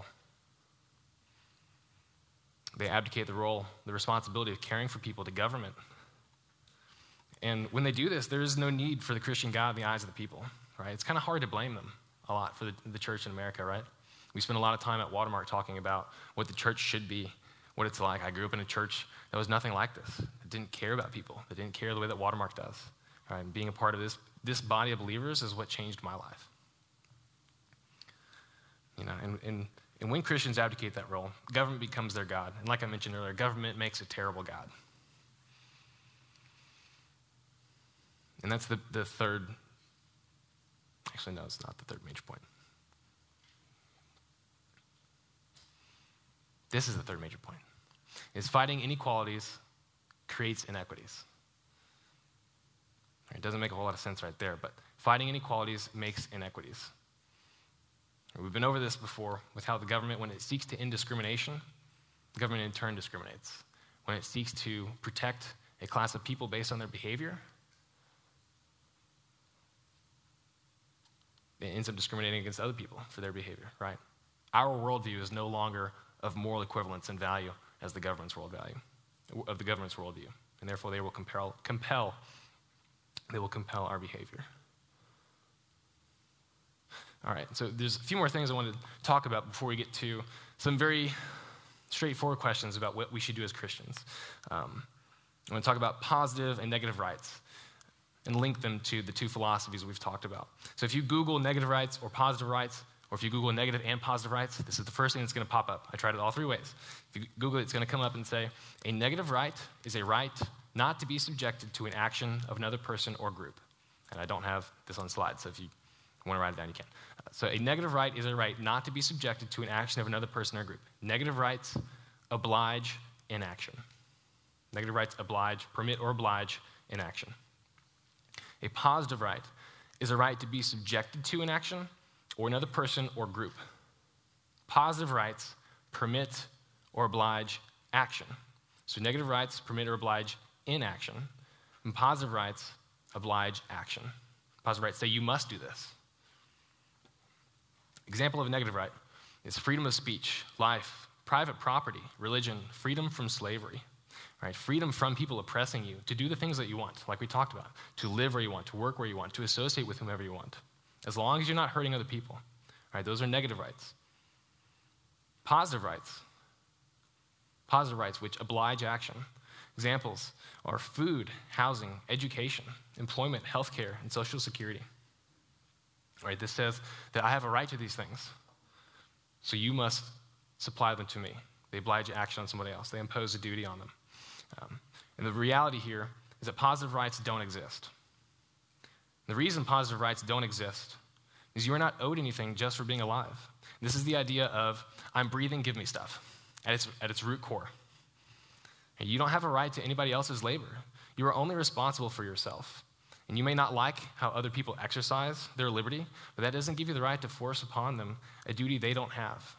They abdicate the responsibility of caring for people to government. And when they do this, there is no need for the Christian God in the eyes of the people, right? It's kind of hard to blame them a lot for the church in America, right? We spend a lot of time at Watermark talking about what the church should be, what it's like. I grew up in a church that was nothing like this. It didn't care about people. It didn't care the way that Watermark does. Right? And being a part of this body of believers is what changed my life. You know, and when Christians abdicate that role, government becomes their God. And like I mentioned earlier, government makes a terrible God. And that's the third, actually no, it's not the third major point. This is the third major point. Is fighting inequalities creates inequities. It doesn't make a whole lot of sense right there, but fighting inequalities makes inequities. We've been over this before with how the government, when it seeks to end discrimination, the government in turn discriminates. When it seeks to protect a class of people based on their behavior, it ends up discriminating against other people for their behavior, right? Our worldview is no longer of moral equivalence and value as the government's worldview, and therefore they will compel our behavior. All right, so there's a few more things I wanted to talk about before we get to some very straightforward questions about what we should do as Christians. I want to talk about positive and negative rights and link them to the two philosophies we've talked about. So if you Google negative rights or positive rights, or if you Google negative and positive rights, this is the first thing that's going to pop up. I tried it all three ways. If you Google it, it's going to come up and say, a negative right is a right not to be subjected to an action of another person or group. And I don't have this on slides, so if you want to write it down, you can. So a negative right is a right not to be subjected to an action of another person or group. Negative rights oblige inaction. Negative rights oblige, permit or oblige inaction. A positive right is a right to be subjected to an action or another person or group. Positive rights permit or oblige action. So negative rights permit or oblige inaction, and positive rights oblige action. Positive rights say you must do this. Example of a negative right is freedom of speech, life, private property, religion, freedom from slavery, right? Freedom from people oppressing you to do the things that you want, like we talked about, to live where you want, to work where you want, to associate with whomever you want, as long as you're not hurting other people, right? Those are negative rights. Positive rights which oblige action. Examples are food, housing, education, employment, healthcare, and social security. Right? This says that I have a right to these things, so you must supply them to me. They oblige action on somebody else. They impose a duty on them. And the reality here is that positive rights don't exist. The reason positive rights don't exist is you are not owed anything just for being alive. This is the idea of, I'm breathing, give me stuff, at its root core. And you don't have a right to anybody else's labor. You are only responsible for yourself. And you may not like how other people exercise their liberty, but that doesn't give you the right to force upon them a duty they don't have.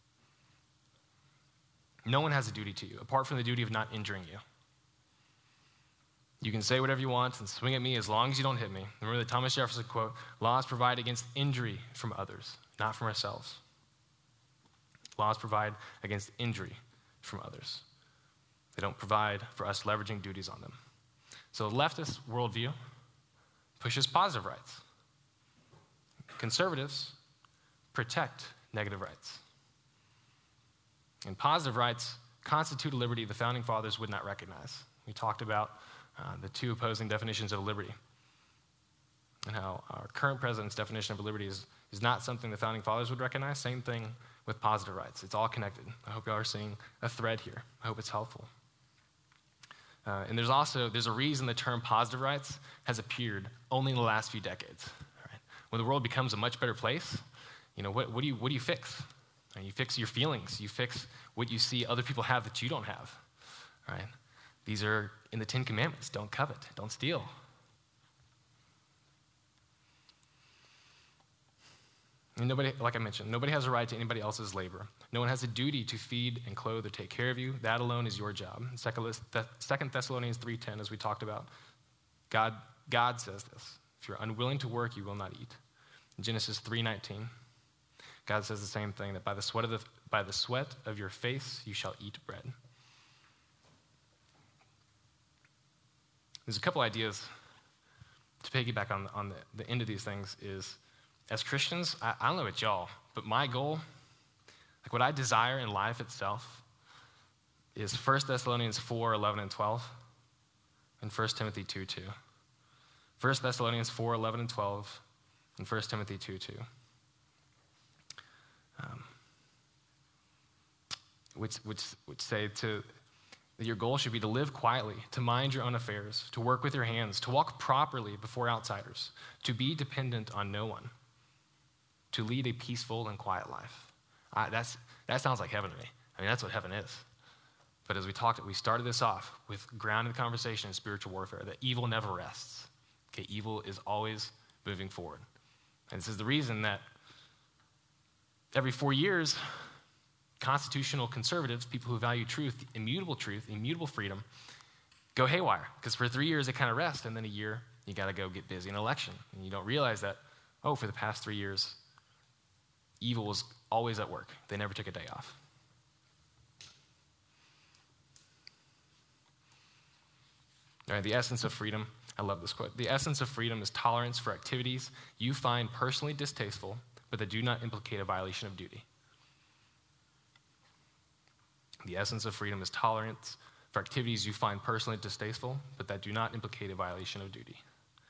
No one has a duty to you, apart from the duty of not injuring you. You can say whatever you want and swing at me as long as you don't hit me. Remember the Thomas Jefferson quote, laws provide against injury from others, not from ourselves. Laws provide against injury from others. They don't provide for us leveraging duties on them. So the leftist worldview pushes positive rights. Conservatives protect negative rights. And positive rights constitute a liberty the Founding Fathers would not recognize. We talked about the two opposing definitions of liberty and how our current president's definition of liberty is not something the Founding Fathers would recognize. Same thing with positive rights. It's all connected. I hope y'all are seeing a thread here. I hope it's helpful. And there's a reason the term positive rights has appeared only in the last few decades. Right? When the world becomes a much better place, what do you fix? You fix your feelings. You fix what you see other people have that you don't have. Right? These are in the Ten Commandments. Don't covet. Don't steal. And nobody, like I mentioned, nobody has a right to anybody else's labor. No one has a duty to feed and clothe or take care of you. That alone is your job. 2 Thessalonians 3:10, as we talked about, God says this. If you're unwilling to work, you will not eat. In Genesis 3:19, God says the same thing, that by the sweat of your face you shall eat bread. There's a couple ideas to piggyback on the end of these things is, as Christians, I don't know about y'all, but my goal, like what I desire in life itself, is 1 Thessalonians 4:11 and 12, and 1 Timothy 2:2. 1 Thessalonians 4:11 and 12, and 1 Timothy 2:2. Which say that your goal should be to live quietly, to mind your own affairs, to work with your hands, to walk properly before outsiders, to be dependent on no one, to lead a peaceful and quiet life. That sounds like heaven to me. I mean, that's what heaven is. But as we started this off with grounded conversation in spiritual warfare, that evil never rests. Okay, evil is always moving forward. And this is the reason that every 4 years, constitutional conservatives, people who value truth, immutable freedom, go haywire. Because for 3 years, they kind of rest, and then a year, you got to go get busy in an election. And you don't realize that, for the past 3 years, evil was always at work. They never took a day off. All right, the essence of freedom, I love this quote. The essence of freedom is tolerance for activities you find personally distasteful, but that do not implicate a violation of duty. The essence of freedom is tolerance for activities you find personally distasteful, but that do not implicate a violation of duty.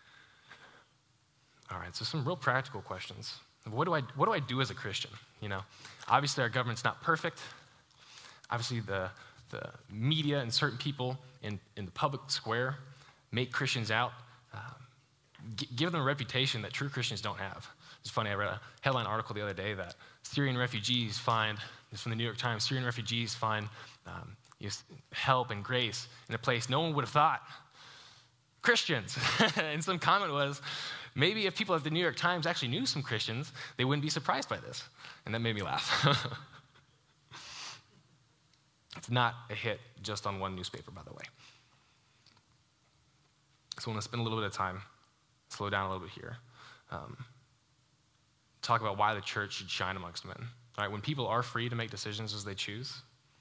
All right, so some real practical questions. What do I do as a Christian? Obviously our government's not perfect. Obviously the media and certain people in the public square make Christians out, give them a reputation that true Christians don't have. It's funny, I read a headline article the other day that Syrian refugees find, it's from the New York Times, Syrian refugees find help and grace in a place no one would have thought. Christians. And some comment was, maybe if people at the New York Times actually knew some Christians, they wouldn't be surprised by this. And that made me laugh. It's not a hit just on one newspaper, by the way. So I want to spend a little bit of time, slow down a little bit here, talk about why the church should shine amongst men. All right, when people are free to make decisions as they choose,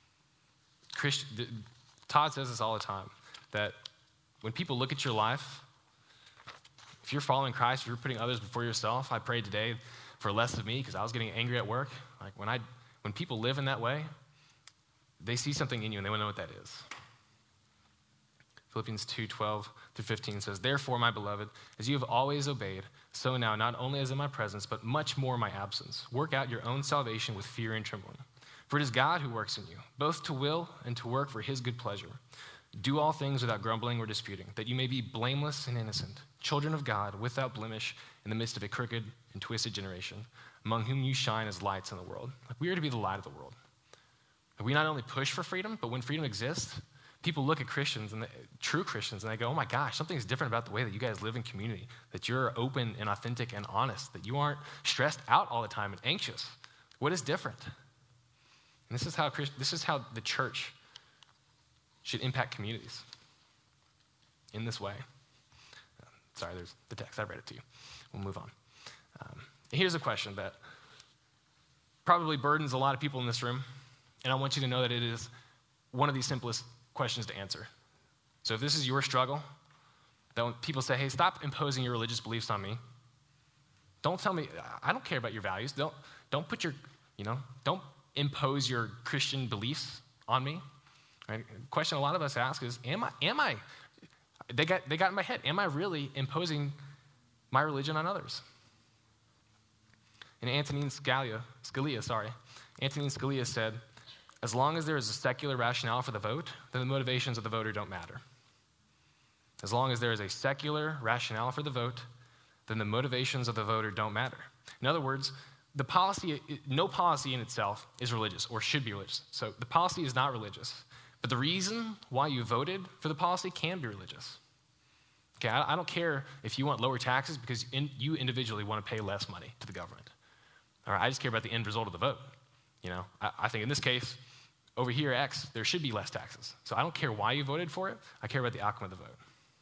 Todd says this all the time, that when people look at your life, if you're following Christ, if you're putting others before yourself, I prayed today for less of me because I was getting angry at work. Like when people live in that way, they see something in you and they want to know what that is. Philippians 2:12-15 says, "Therefore, my beloved, as you have always obeyed, so now, not only as in my presence, but much more in my absence, work out your own salvation with fear and trembling. For it is God who works in you, both to will and to work for his good pleasure. Do all things without grumbling or disputing, that you may be blameless and innocent, children of God, without blemish, in the midst of a crooked and twisted generation, among whom you shine as lights in the world." Like, we are to be the light of the world. We not only push for freedom, but when freedom exists, people look at Christians, and true Christians, and they go, "Oh my gosh, something's different about the way that you guys live in community, that you're open and authentic and honest, that you aren't stressed out all the time and anxious. What is different?" And this is how the church should impact communities in this way. Sorry, there's the text. I read it to you. We'll move on. Here's a question that probably burdens a lot of people in this room, and I want you to know that it is one of the simplest questions to answer. So if this is your struggle, that when people say, "Hey, stop imposing your religious beliefs on me," don't tell me, "I don't care about your values." Don't put don't impose your Christian beliefs on me. Right? The question a lot of us ask is, am I, they got in my head, am I really imposing my religion on others? And Antonin Scalia said, "As long as there is a secular rationale for the vote, then the motivations of the voter don't matter." As long as there is a secular rationale for the vote, then the motivations of the voter don't matter. In other words, no policy in itself is religious or should be religious. So the policy is not religious. But the reason why you voted for the policy can be religious. Okay, I don't care if you want lower taxes because you individually want to pay less money to the government. All right, I just care about the end result of the vote. I think in this case, over here, X, there should be less taxes. So I don't care why you voted for it. I care about the outcome of the vote.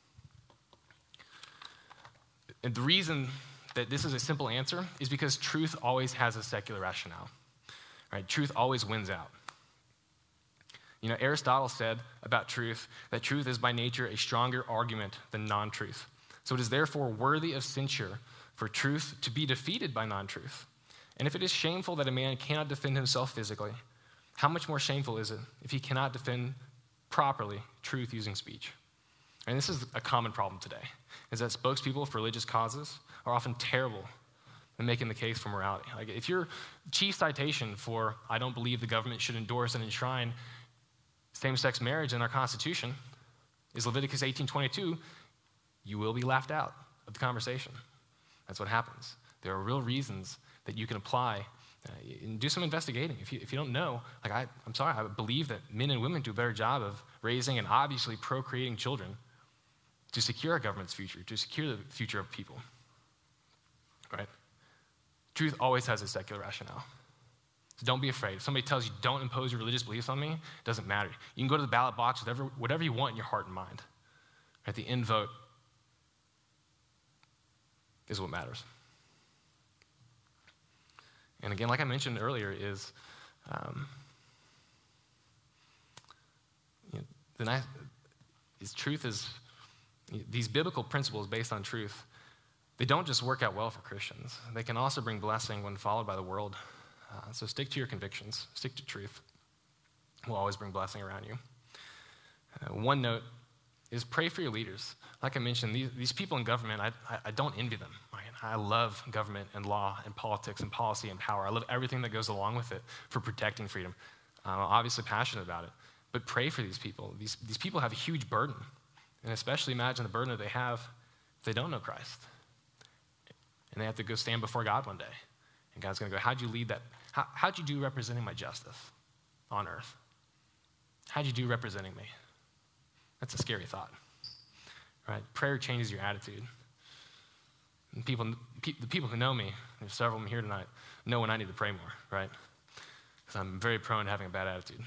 And the reason that this is a simple answer is because truth always has a secular rationale. Right? Truth always wins out. Aristotle said about truth that truth is by nature a stronger argument than non-truth. So it is therefore worthy of censure for truth to be defeated by non-truth. And if it is shameful that a man cannot defend himself physically, how much more shameful is it if he cannot defend properly truth using speech? And this is a common problem today, is that spokespeople for religious causes are often terrible in making the case for morality. Like, if your chief citation for, "I don't believe the government should endorse and enshrine same-sex marriage in our Constitution," is Leviticus 18:22, you will be laughed out of the conversation. That's what happens. There are real reasons that you can apply and do some investigating. If you don't know, I'm sorry, I believe that men and women do a better job of raising and obviously procreating children to secure our government's future, to secure the future of people. Right? Truth always has a secular rationale. So don't be afraid. If somebody tells you, "Don't impose your religious beliefs on me," it doesn't matter. You can go to the ballot box with whatever you want in your heart and mind. Right? The end vote is what matters. And again, like I mentioned earlier, these biblical principles based on truth, they don't just work out well for Christians. They can also bring blessing when followed by the world. So stick to your convictions, stick to truth. It will always bring blessing around you. One note is pray for your leaders. Like I mentioned, these people in government, I don't envy them. Right? I love government and law and politics and policy and power. I love everything that goes along with it for protecting freedom. I'm obviously passionate about it. But pray for these people. These people have a huge burden. And especially imagine the burden that they have if they don't know Christ. And they have to go stand before God one day. And God's going to go, "How'd you lead that? How'd you do representing my justice on earth? How'd you do representing me?" That's a scary thought, right? Prayer changes your attitude. And the people who know me, there's several of them here tonight, know when I need to pray more, right? Because I'm very prone to having a bad attitude.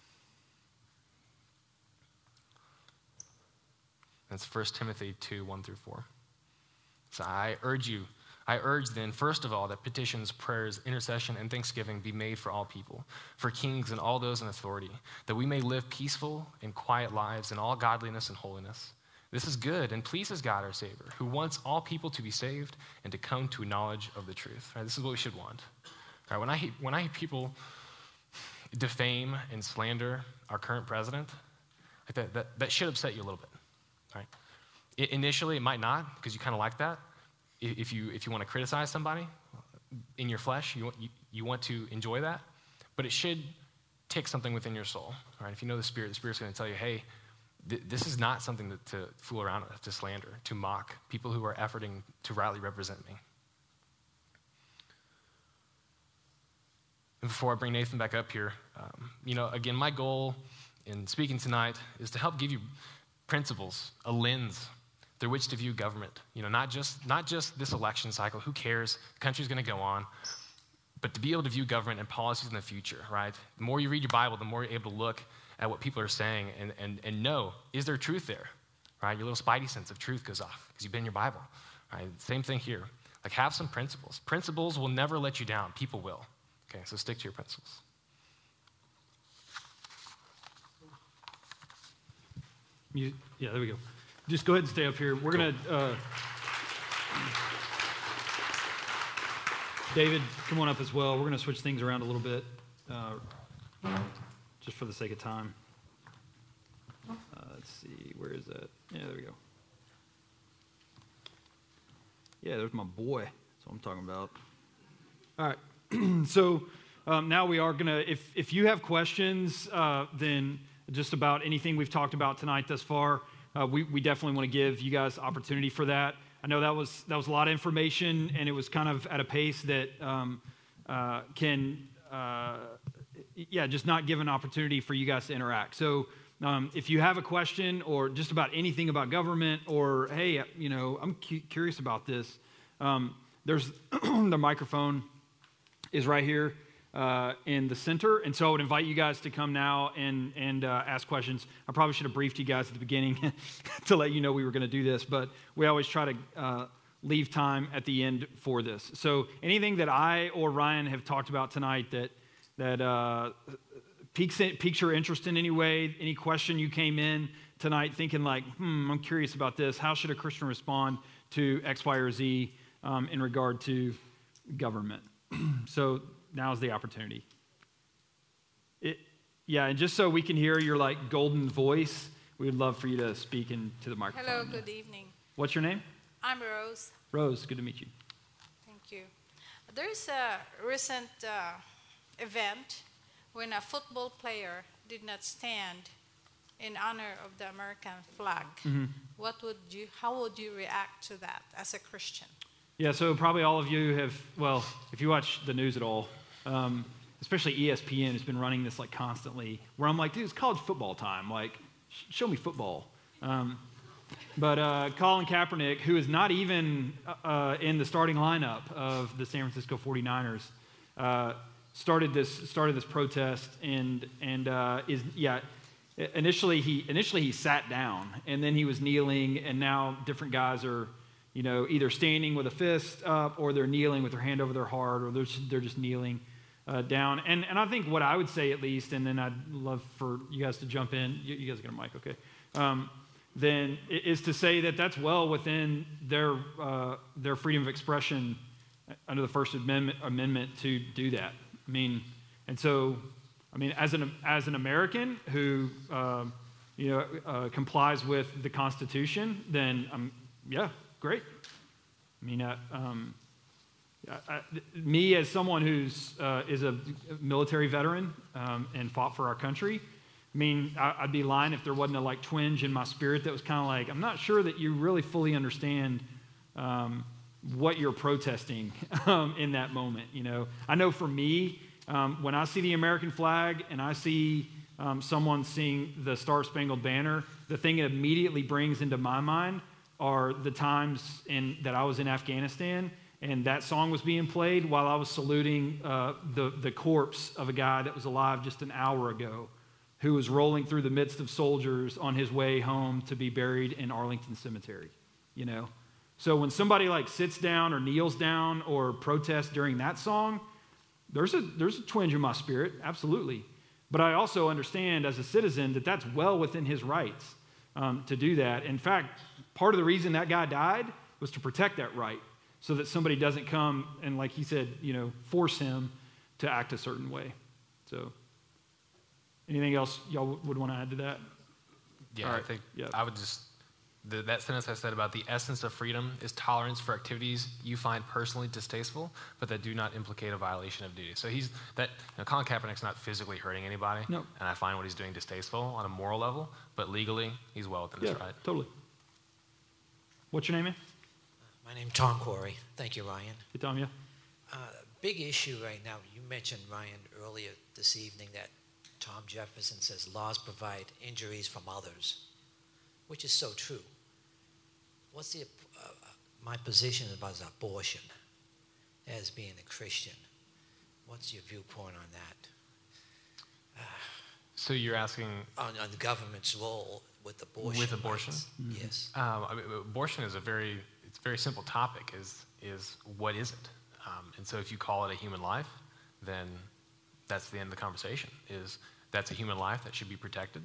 That's 1 Timothy 2, 1 through 4. So I urge then, first of all, that petitions, prayers, intercession, and thanksgiving be made for all people, for kings and all those in authority, that we may live peaceful and quiet lives in all godliness and holiness. This is good and pleases God our Savior, who wants all people to be saved and to come to a knowledge of the truth. Right? This is what we should want. Right? When I hear people defame and slander our current president, that should upset you a little bit. Right? Initially, it might not, because you kind of like that. If you want to criticize somebody in your flesh, you want to enjoy that, but it should take something within your soul. Right? If you know the Spirit's going to tell you, hey, this is not something to fool around with, to slander, to mock people who are efforting to rightly represent me. And before I bring Nathan back up here, again, my goal in speaking tonight is to help give you principles, a lens through which to view government. Not just this election cycle. Who cares? The country's going to go on. But to be able to view government and policies in the future, right? The more you read your Bible, the more you're able to look at what people are saying and know, is there truth there? Right? Your little spidey sense of truth goes off because you've been in your Bible. Right? Same thing here. Like, have some principles. Principles will never let you down. People will. Okay, so stick to your principles. Yeah, there we go. Just go ahead and stay up here. We're going to, David, come on up as well. We're going to switch things around a little bit, just for the sake of time. Let's see, where is that? Yeah, there we go. Yeah, there's my boy. That's what I'm talking about. All right, so now we are going to, if you have questions, then just about anything we've talked about tonight thus far, we definitely want to give you guys opportunity for that. I know that was a lot of information, and it was kind of at a pace that just not give an opportunity for you guys to interact. So if you have a question or just about anything about government, or, hey, I'm curious about this, there's the microphone is right here in the center, and so I would invite you guys to come now and ask questions. I probably should have briefed you guys at the beginning to let you know we were going to do this, but we always try to leave time at the end for this. So anything that I or Ryan have talked about tonight that piques your interest in any way, any question you came in tonight thinking like, I'm curious about this, how should a Christian respond to X, Y, or Z in regard to government? So now's the opportunity. And just so we can hear your like golden voice, we would love for you to speak into the microphone. Hello, good evening. What's your name? I'm Rose. Rose, good to meet you. Thank you. There's a recent event when a football player did not stand in honor of the American flag. Mm-hmm. How would you react to that as a Christian? Yeah, so probably all of you have, well, if you watch the news at all, especially ESPN has been running this like constantly, where I'm like, dude, it's college football time. Like, show me football. But Colin Kaepernick, who is not even in the starting lineup of the San Francisco 49ers, started this protest and initially he sat down, and then he was kneeling, and now different guys are either standing with a fist up, or they're kneeling with their hand over their heart, or they're just kneeling down. And I think what I would say at least, and then I'd love for you guys to jump in. You guys got a mic, okay? Then is to say that that's well within their freedom of expression under the First Amendment to do that. As an American who complies with the Constitution, then great. Me as someone who's is a military veteran and fought for our country, I'd be lying if there wasn't a like twinge in my spirit that was kind of like, I'm not sure that you really fully understand what you're protesting in that moment. I know for me, when I see the American flag and I see someone sing the Star Spangled Banner, the thing it immediately brings into my mind are the times that I was in Afghanistan, and that song was being played while I was saluting the corpse of a guy that was alive just an hour ago, who was rolling through the midst of soldiers on his way home to be buried in Arlington Cemetery, you know? So when somebody like sits down or kneels down or protests during that song, there's a twinge in my spirit, absolutely. But I also understand as a citizen that that's well within his rights to do that. In fact, part of the reason that guy died was to protect that right, so that somebody doesn't come and, like he said, you know, force him to act a certain way. So, anything else y'all would want to add to that? Yeah, Right. I think Yeah. I would just, that sentence I said about the essence of freedom is tolerance for activities you find personally distasteful, but that do not implicate a violation of duty. So Colin Kaepernick's not physically hurting anybody, No. and I find what he's doing distasteful on a moral level, but legally, he's well within his right. Totally. What's your name, man? My name's Tom Corey. Thank you, Ryan. Hey, Tom, yeah? Big issue right now. You mentioned, Ryan, earlier this evening that Tom Jefferson says laws provide injuries from others, which is so true. What's my position about abortion as being a Christian? What's your viewpoint on that? So you're asking On the government's role with abortion? With abortion? rights? Mm-hmm. Yes. abortion is a very simple topic. Is what is it? And so if you call it a human life, then that's the end of the conversation. That's a human life that should be protected.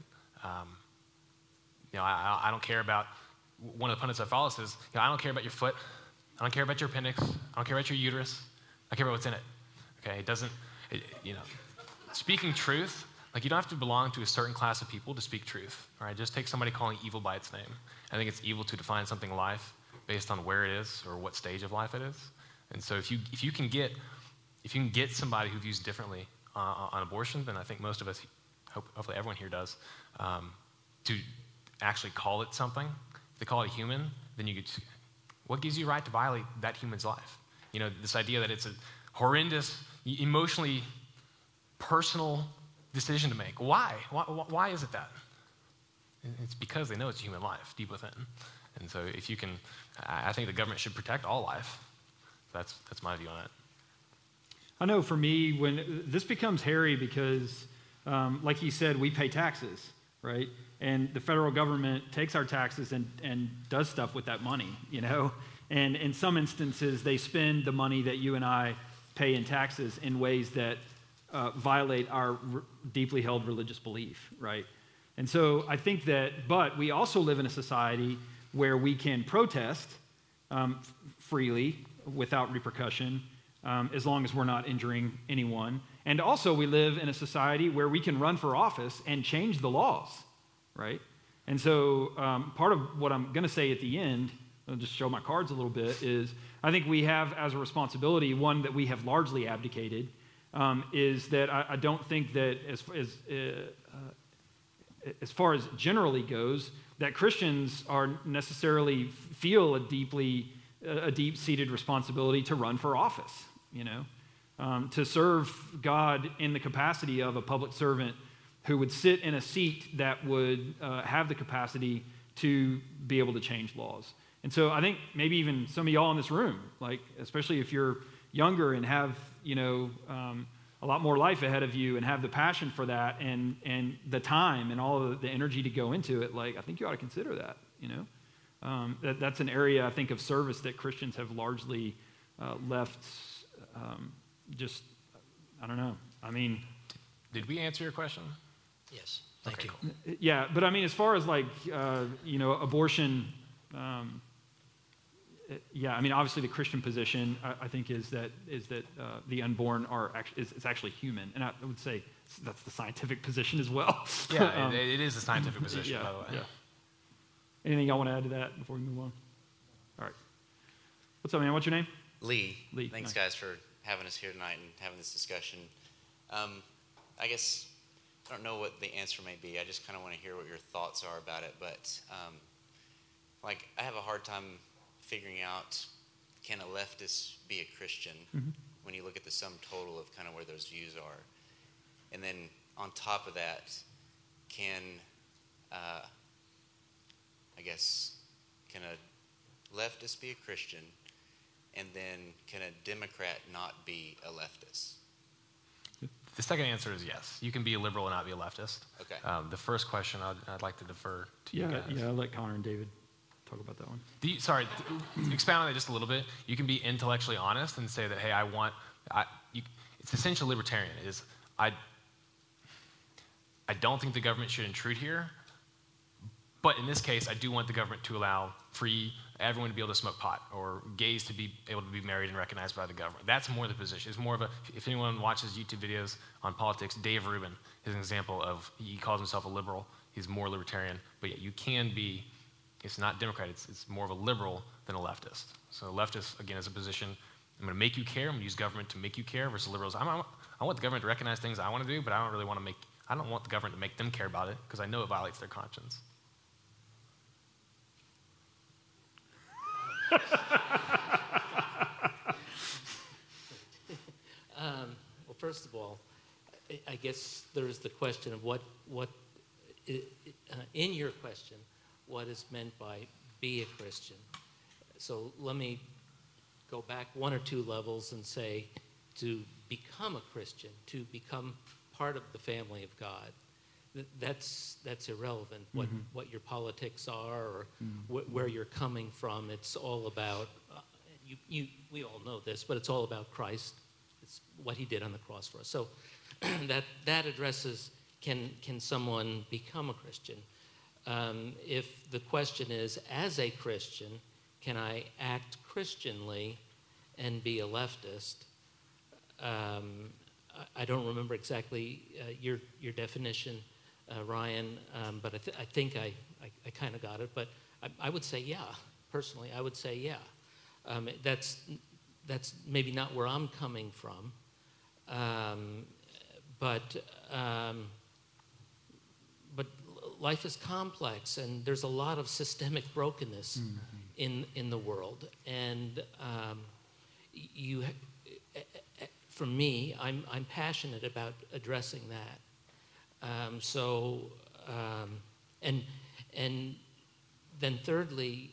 I don't care about, one of the pundits I follow says, I don't care about your foot, I don't care about your appendix, I don't care about your uterus, I care about what's in it. Okay, speaking truth, like you don't have to belong to a certain class of people to speak truth. All right, just take somebody calling evil by its name. I think it's evil to define something life based on where it is or what stage of life it is. And so if you can get somebody who views differently on abortion, then I think most of us, hopefully everyone here does, to actually call it something. If they call it a human, then what gives you a right to violate that human's life? You know, this idea that it's a horrendous, emotionally personal decision to make. Why? Why is it that? It's because they know it's a human life deep within. And so if you can, I think the government should protect all life. That's my view on it. I know for me, when this becomes hairy because, like he said, we pay taxes, right? And the federal government takes our taxes and does stuff with that money, you know? And in some instances, they spend the money that you and I pay in taxes in ways that violate our deeply held religious belief, right? And so I think but we also live in a society where we can protest freely without repercussion, as long as we're not injuring anyone. And also we live in a society where we can run for office and change the laws, right? And so part of what I'm going to say at the end, I'll just show my cards a little bit, is I think we have as a responsibility, one that we have largely abdicated, is that I don't think that as far as generally goes, that Christians are necessarily feel a deep-seated responsibility to run for office, you know, to serve God in the capacity of a public servant who would sit in a seat that would have the capacity to be able to change laws. And so I think maybe even some of y'all in this room, like especially if you're younger and have, you know, a lot more life ahead of you and have the passion for that and the time and all of the energy to go into it, like I think you ought to consider that, you know. That's an area, I think, of service that Christians have largely left just, I don't know. I mean... Did we answer your question? Yes. Thank you. Cool. Yeah, but I mean, as far as like, you know, abortion, yeah, I mean, obviously the Christian position, I think, is that the unborn are it's actually human. And I would say that's the scientific position as well. Yeah, it is a scientific position, by the way. Yeah. Anything y'all want to add to that before we move on? All right. What's up, man? What's your name? Lee. Lee. Thanks, Nice. guys, for having us here tonight and having this discussion. I guess I don't know what the answer may be. I just kind of want to hear what your thoughts are about it. But, like, I have a hard time figuring out, can a leftist be a Christian when you look at the sum total of kind of where those views are? And then on top of that, can leftist be a Christian? And then can a Democrat not be a leftist? The second answer is yes. You can be a liberal and not be a leftist. Okay. The first question, I'd like to defer to you guys. Yeah, I'll let Connor and David talk about that one. Expound on that just a little bit. You can be intellectually honest and say that, hey, it's essentially libertarian. I don't think the government should intrude here, but in this case, I do want the government to allow everyone to be able to smoke pot, or gays to be able to be married and recognized by the government. That's more the position. It's more of if anyone watches YouTube videos on politics, Dave Rubin is an example of, he calls himself a liberal. He's more libertarian, but yeah, you can be, it's not Democrat, it's more of a liberal than a leftist. So leftist, again, is a position, I'm going to make you care, I'm going to use government to make you care, versus liberals, I want the government to recognize things I want to do, but I don't want the government to make them care about it, because I know it violates their conscience. Well, first of all, I guess there's the question of what in your question, what is meant by be a Christian. So let me go back one or two levels and say, to become a Christian, to become part of the family of God, that's irrelevant what your politics are or where you're coming from. It's all about we all know this, but it's all about Christ. It's what he did on the cross for us. So that addresses can someone become a Christian? If the question is, as a Christian, can I act Christianly and be a leftist? I don't remember exactly your definition, Ryan, but I think I kind of got it. But I would say yeah. Personally, I would say yeah. That's maybe not where I'm coming from, but life is complex, and there's a lot of systemic brokenness in the world, and for me, I'm passionate about addressing that. And then thirdly,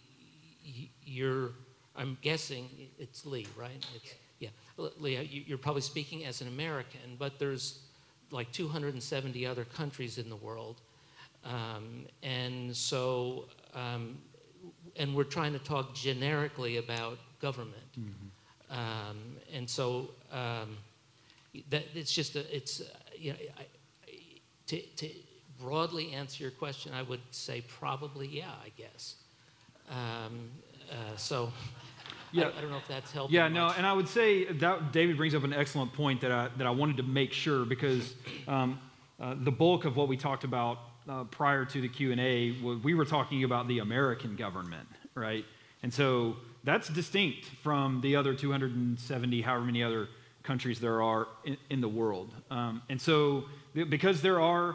I'm guessing it's Lee, right? Yeah, Lee, you're probably speaking as an American, but there's like 270 other countries in the world, and we're trying to talk generically about government. And so that it's just to broadly answer your question, I would say probably yeah, I guess. So yeah. I don't know if that's helping. Yeah, much. no, and I would say that David brings up an excellent point that I wanted to make sure, because the bulk of what we talked about prior to the Q&A, we were talking about the American government, right? And so that's distinct from the other 270, however many other countries there are in the world. And so because there are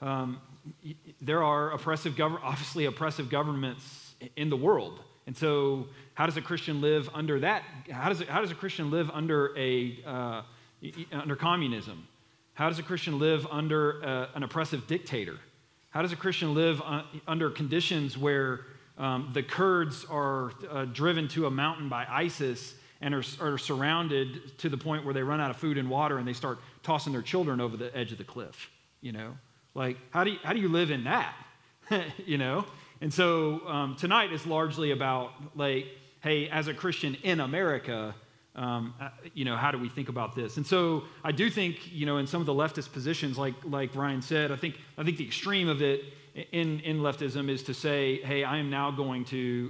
oppressive governments in the world. And so how does a Christian live under that? How does a Christian live under under communism? How does a Christian live under an oppressive dictator? How does a Christian live under conditions where the Kurds are driven to a mountain by ISIS and are surrounded to the point where they run out of food and water and they start tossing their children over the edge of the cliff? You know, like how do you live in that? You know, and so tonight is largely about like, hey, as a Christian in America, how do we think about this? And so I do think, in some of the leftist positions, like Ryan said, I think the extreme of it in leftism is to say, hey, I am now going to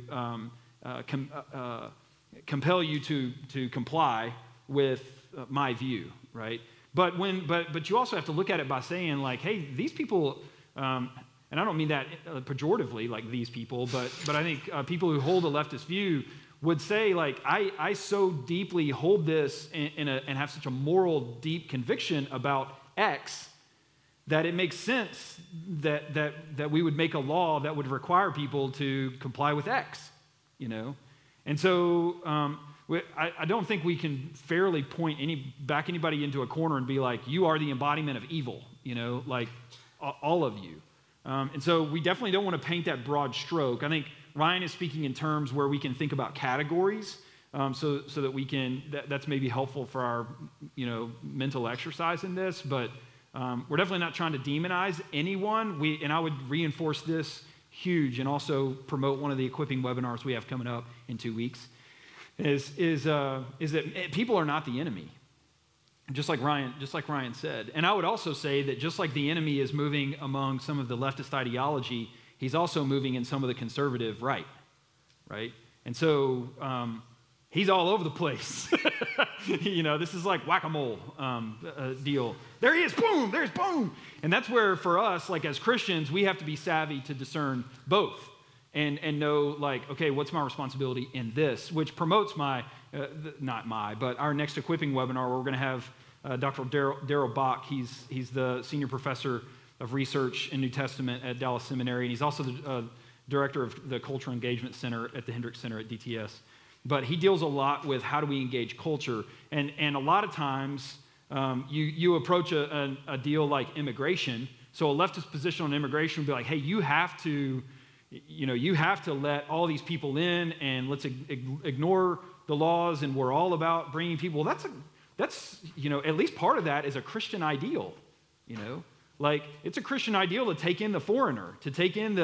compel you to comply with my view, right? But you also have to look at it by saying, like, hey, these people, and I don't mean that pejoratively, like these people, but I think people who hold a leftist view would say, like, I so deeply hold this and have such a moral deep conviction about X that it makes sense that we would make a law that would require people to comply with X, And so I don't think we can fairly point back anybody into a corner and be like, you are the embodiment of evil, like all of you. And so we definitely don't want to paint that broad stroke. I think Ryan is speaking in terms where we can think about categories, so that we can, that's maybe helpful for our, mental exercise in this, but we're definitely not trying to demonize anyone. And I would reinforce this huge and also promote one of the equipping webinars we have coming up in 2 weeks, is that people are not the enemy. Just like Ryan said. And I would also say that just like the enemy is moving among some of the leftist ideology, he's also moving in some of the conservative right? And so he's all over the place. This is like whack-a-mole deal. There he is, boom, there's boom. And that's where for us, like as Christians, we have to be savvy to discern both and know, like, okay, what's my responsibility in this, which promotes but our next equipping webinar, where we're going to have Dr. Daryl Bach. He's the senior professor of research in New Testament at Dallas Seminary, and he's also the director of the Cultural Engagement Center at the Hendricks Center at DTS. But he deals a lot with how do we engage culture, and a lot of times you approach a deal like immigration. So a leftist position on immigration would be like, hey, you have to let all these people in, and let's ignore the laws, and we're all about bringing people. That's at least part of that is a Christian ideal, Like, it's a Christian ideal to take in the foreigner, to take in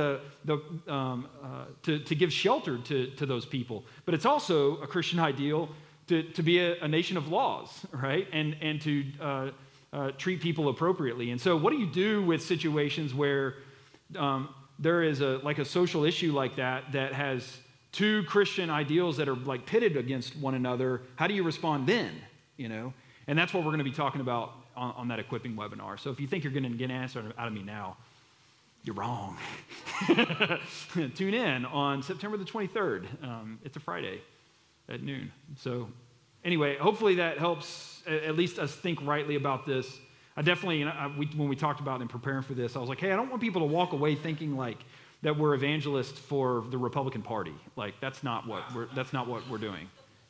to give shelter to those people. But it's also a Christian ideal to be a nation of laws, right? And to treat people appropriately. And so what do you do with situations where there is a social issue like that has two Christian ideals that are like pitted against one another? How do you respond then, And that's what we're going to be talking about on that equipping webinar. So if you think you're going to get an answer out of me now, you're wrong. Tune in on September the 23rd. It's a Friday at noon. So anyway, hopefully that helps at least us think rightly about this. I definitely, when we talked about and preparing for this, I was like, hey, I don't want people to walk away thinking like that we're evangelists for the Republican Party. Like, that's not what we're doing,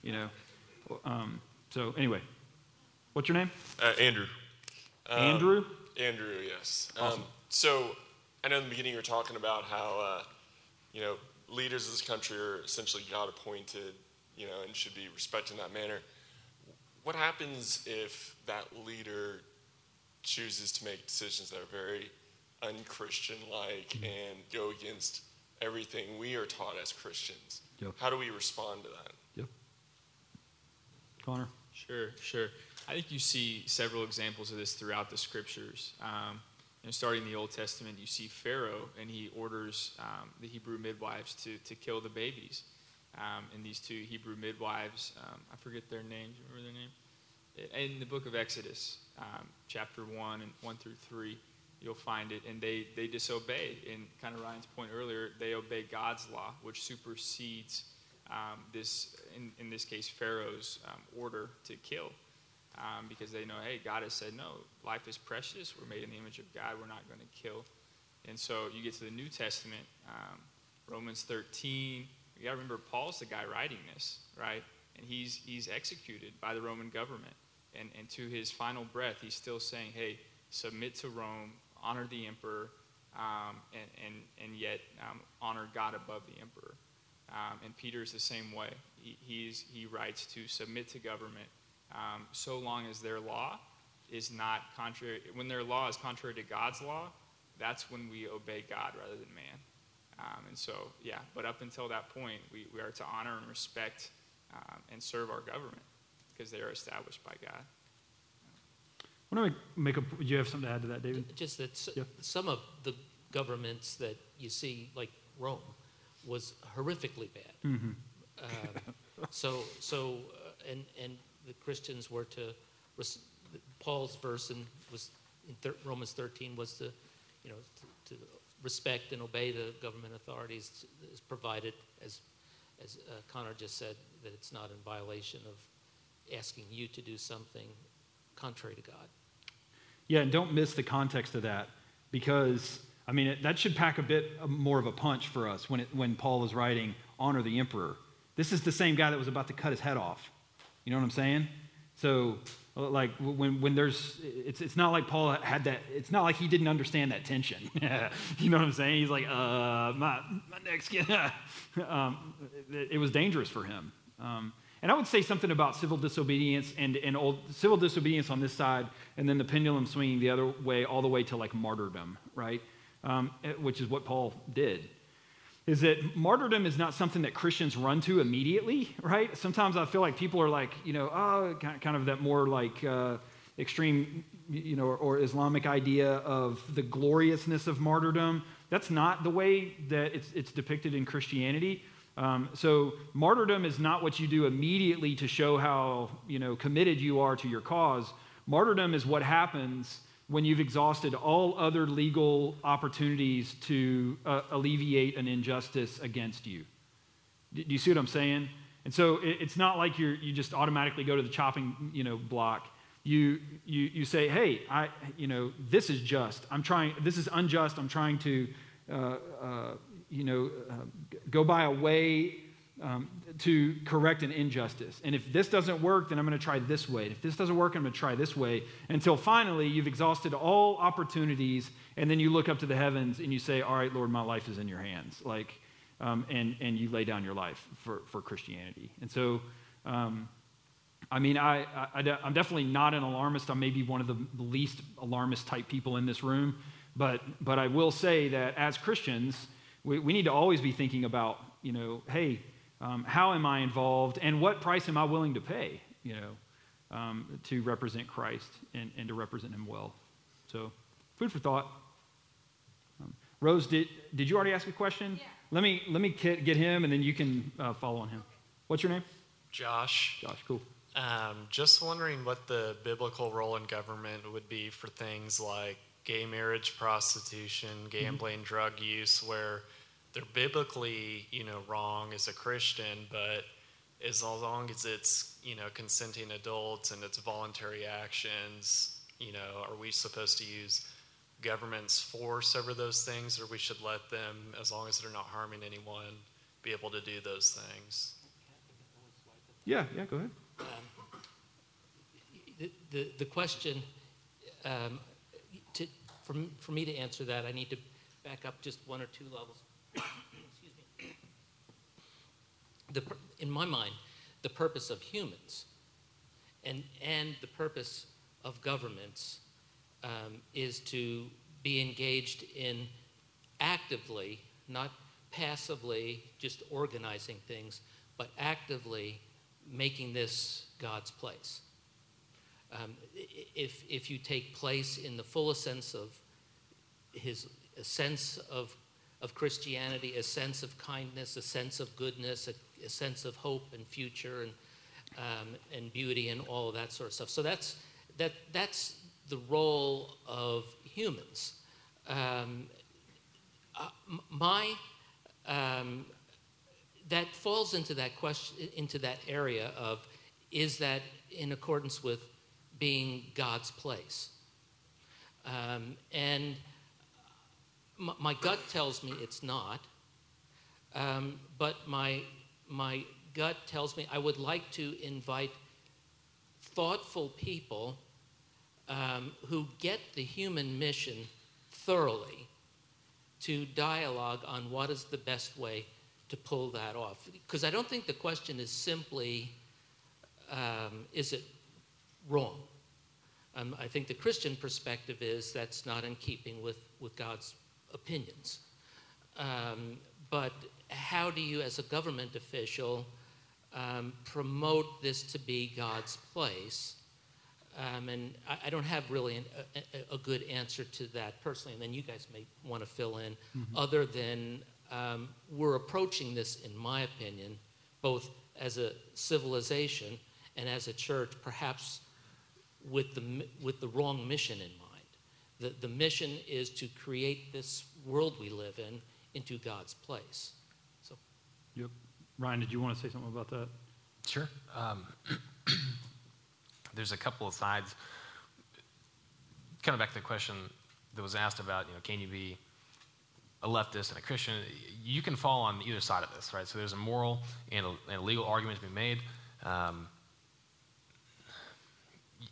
So anyway, what's your name? Andrew. Andrew? Andrew, yes. Awesome. So I know in the beginning you were talking about how, leaders of this country are essentially God-appointed, and should be respected in that manner. What happens if that leader chooses to make decisions that are very unchristian-like and go against everything we are taught as Christians? Yep. How do we respond to that? Yep. Connor? Sure. I think you see several examples of this throughout the scriptures. Starting in the Old Testament, you see Pharaoh, and he orders the Hebrew midwives to kill the babies. And these two Hebrew midwives, I forget their names. Remember their name? In the book of Exodus, chapter 1 and 1 through 3, you'll find it. And they disobey. And kind of Ryan's point earlier, they obey God's law, which supersedes in this case, Pharaoh's order to kill. Because they know, hey, God has said, no, life is precious. We're made in the image of God. We're not going to kill. And so you get to the New Testament, Romans 13. You got to remember, Paul's the guy writing this, right? And he's executed by the Roman government. And to his final breath, he's still saying, hey, submit to Rome, honor the emperor, and yet honor God above the emperor. And Peter's the same way. He writes to submit to government, so long as their law is not contrary. When their law is contrary to God's law, that's when we obey God rather than man. But up until that point, we are to honor and respect and serve our government because they are established by God. I want to do you have something to add to that, David? Just that some of the governments that you see, like Rome, was horrifically bad. Mm-hmm. And the Christians were to, Paul's verse in Romans 13 was to respect and obey the government authorities as provided, as Connor just said, that it's not in violation of asking you to do something contrary to God. Yeah, and don't miss the context of that, because that should pack a bit more of a punch for us when Paul is writing, honor the emperor. This is the same guy that was about to cut his head off. You know what I'm saying? So Like when there's, it's not like Paul had that, it's not like he didn't understand that tension. You know what I'm saying? He's like, my neck's getting, it was dangerous for him. And I would say something about civil disobedience and civil disobedience on this side, and then the pendulum swinging the other way, all the way to like martyrdom, right? Which is what Paul did. Is that martyrdom is not something that Christians run to immediately, right? Sometimes I feel like people are like, kind of that more like extreme, or Islamic idea of the gloriousness of martyrdom. That's not the way that it's depicted in Christianity. So martyrdom is not what you do immediately to show how, committed you are to your cause. Martyrdom is what happens when you've exhausted all other legal opportunities to alleviate an injustice against you. Do you see what I'm saying? And so it's not like you just automatically go to the chopping, block. You say, hey, this is just. This is unjust. I'm trying to, go by a way to correct an injustice. And if this doesn't work, then I'm going to try this way. And if this doesn't work, I'm going to try this way, until finally you've exhausted all opportunities, and then you look up to the heavens and you say, all right, Lord, my life is in your hands. And you lay down your life for Christianity. And so, I'm definitely not an alarmist. I may be one of the least alarmist type people in this room, but I will say that as Christians, we need to always be thinking about, hey, how am I involved, and what price am I willing to pay, to represent Christ and to represent him well. So, food for thought. Rose, did you already ask a question? Yeah. Let me get him, and then you can follow on him. What's your name? Josh. Josh, cool. Just wondering what the biblical role in government would be for things like gay marriage, prostitution, gambling, drug use, where they're biblically, wrong as a Christian, but as long as it's, consenting adults and it's voluntary actions, are we supposed to use government's force over those things, or we should let them, as long as they're not harming anyone, be able to do those things? Yeah, go ahead. The question, for me to answer that, I need to back up just one or two levels. Excuse me. In my mind, the purpose of humans and the purpose of governments is to be engaged in actively, not passively just organizing things, but actively making this God's place. If you take place in the fullest sense of a sense of Christianity, a sense of kindness, a sense of goodness, a sense of hope and future and beauty and all of that sort of stuff. So that's the role of humans. That falls into that question, into that area of, is that in accordance with being God's place? And my gut tells me it's not, but my gut tells me I would like to invite thoughtful people who get the human mission thoroughly to dialogue on what is the best way to pull that off. Because I don't think the question is simply, is it wrong? I think the Christian perspective is that's not in keeping with God's opinions. But how do you, as a government official, promote this to be God's place? And I don't have really a good answer to that personally, and then you guys may want to fill in, other than we're approaching this, in my opinion, both as a civilization and as a church, perhaps with the wrong mission in mind. The mission is to create this world we live in into God's place. So, yep. Ryan, did you want to say something about that? Sure. There's a couple of sides. Kind of back to the question that was asked about, can you be a leftist and a Christian? You can fall on either side of this, right? So there's a moral and a legal argument to be made.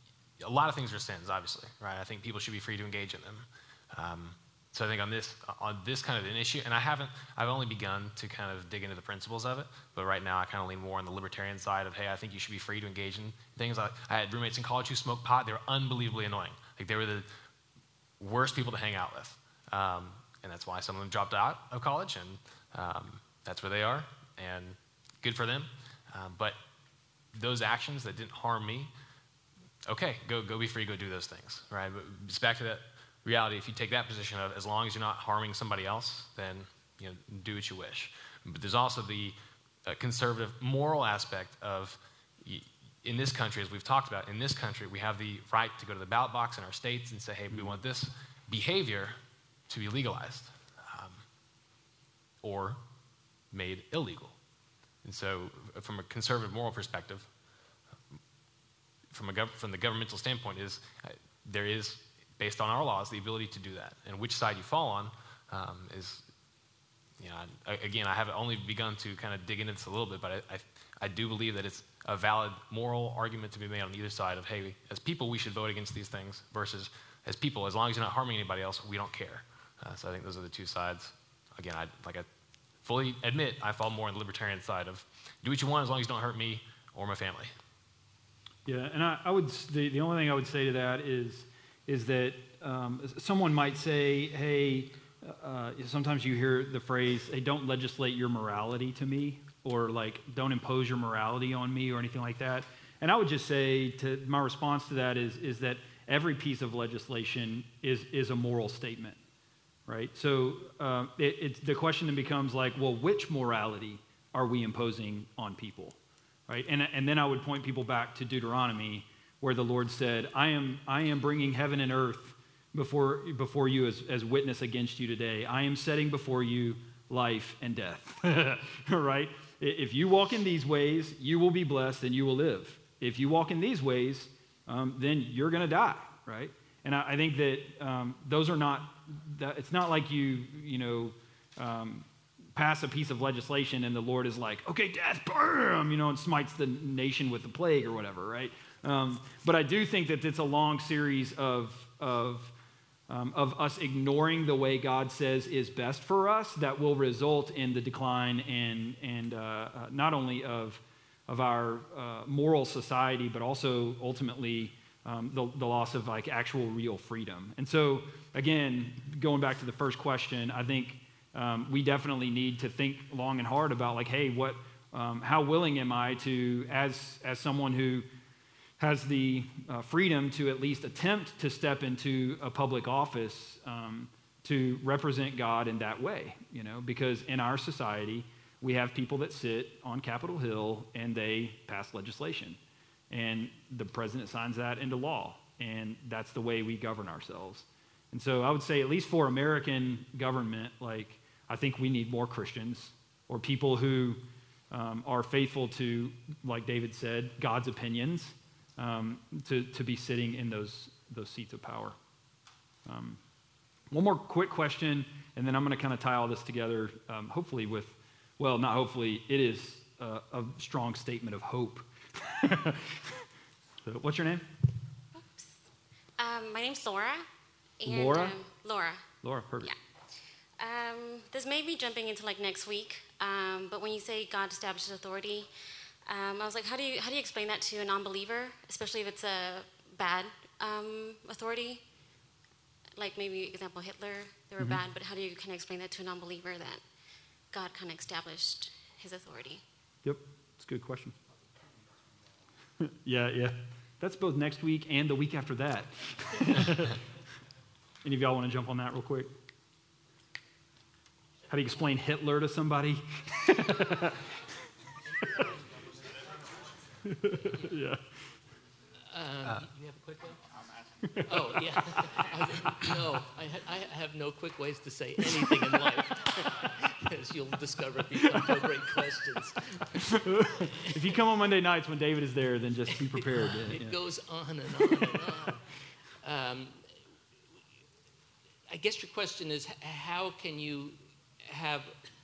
a lot of things are sins, obviously, right? I think people should be free to engage in them. So I think on this kind of an issue, and I've only begun to kind of dig into the principles of it, but right now I kind of lean more on the libertarian side of, hey, I think you should be free to engage in things. I had roommates in college who smoked pot. They were unbelievably annoying. Like, they were the worst people to hang out with. And that's why some of them dropped out of college, and that's where they are, and good for them. But those actions that didn't harm me, okay, go be free, go do those things, right? But it's back to that reality. If you take that position of, as long as you're not harming somebody else, then do what you wish. But there's also the conservative moral aspect of, in this country, as we've talked about, in this country, we have the right to go to the ballot box in our states and say, hey, we want this behavior to be legalized or made illegal. And so from a conservative moral perspective, from the governmental standpoint, there is, based on our laws, the ability to do that. And which side you fall on is, again, I have only begun to kind of dig into this a little bit, but I do believe that it's a valid moral argument to be made on either side of, hey, as people, we should vote against these things, versus as people, as long as you're not harming anybody else, we don't care. So I think those are the two sides. Again, I fully admit I fall more on the libertarian side of, do what you want as long as you don't hurt me or my family. Yeah, and I would, the only thing I would say to that is that someone might say, hey, sometimes you hear the phrase, hey, don't legislate your morality to me, or like, don't impose your morality on me, or anything like that. And I would just say, my response to that is that every piece of legislation is a moral statement, right? So the question then becomes like, well, which morality are we imposing on people, right? And then I would point people back to Deuteronomy, where the Lord said, I am bringing heaven and earth before you as witness against you today. I am setting before you life and death, right? If you walk in these ways, you will be blessed and you will live. If you walk in these ways, then you're going to die, right? And I think that those are not, it's not like you pass a piece of legislation and the Lord is like, okay, death, bam, and smites the nation with the plague or whatever, right? But I do think that it's a long series of us ignoring the way God says is best for us that will result in the decline and not only of our moral society, but also ultimately the loss of like actual real freedom. And so again, going back to the first question, I think we definitely need to think long and hard about like, hey, how willing am I to, as someone who has the freedom to at least attempt to step into a public office to represent God in that way, because in our society, we have people that sit on Capitol Hill and they pass legislation. And the president signs that into law. And that's the way we govern ourselves. And so I would say, at least for American government, like, I think we need more Christians or people who are faithful to, like David said, God's opinions, to be sitting in those seats of power. One more quick question, and then I'm going to kind of tie all this together, hopefully with, well, not hopefully, it is a strong statement of hope. So, what's your name? Oops. My name's Laura. And, Laura? Laura. Laura, perfect. Yeah. This may be jumping into like next week, but when you say God establishes authority, I was like, how do you explain that to a non-believer, especially if it's a bad authority? Like maybe example Hitler, they were bad, but how do you kind of explain that to a non-believer that God kind of established his authority? Yep, it's a good question. Yeah. That's both next week and the week after that. Any of y'all want to jump on that real quick? How do you explain Hitler to somebody? Yeah. You have a quick one? Oh, yeah. No, I have no quick ways to say anything in life. As you'll discover if you come to great questions. If you come on Monday nights when David is there, then just be prepared. It goes on and on and on. I guess your question is, how can you have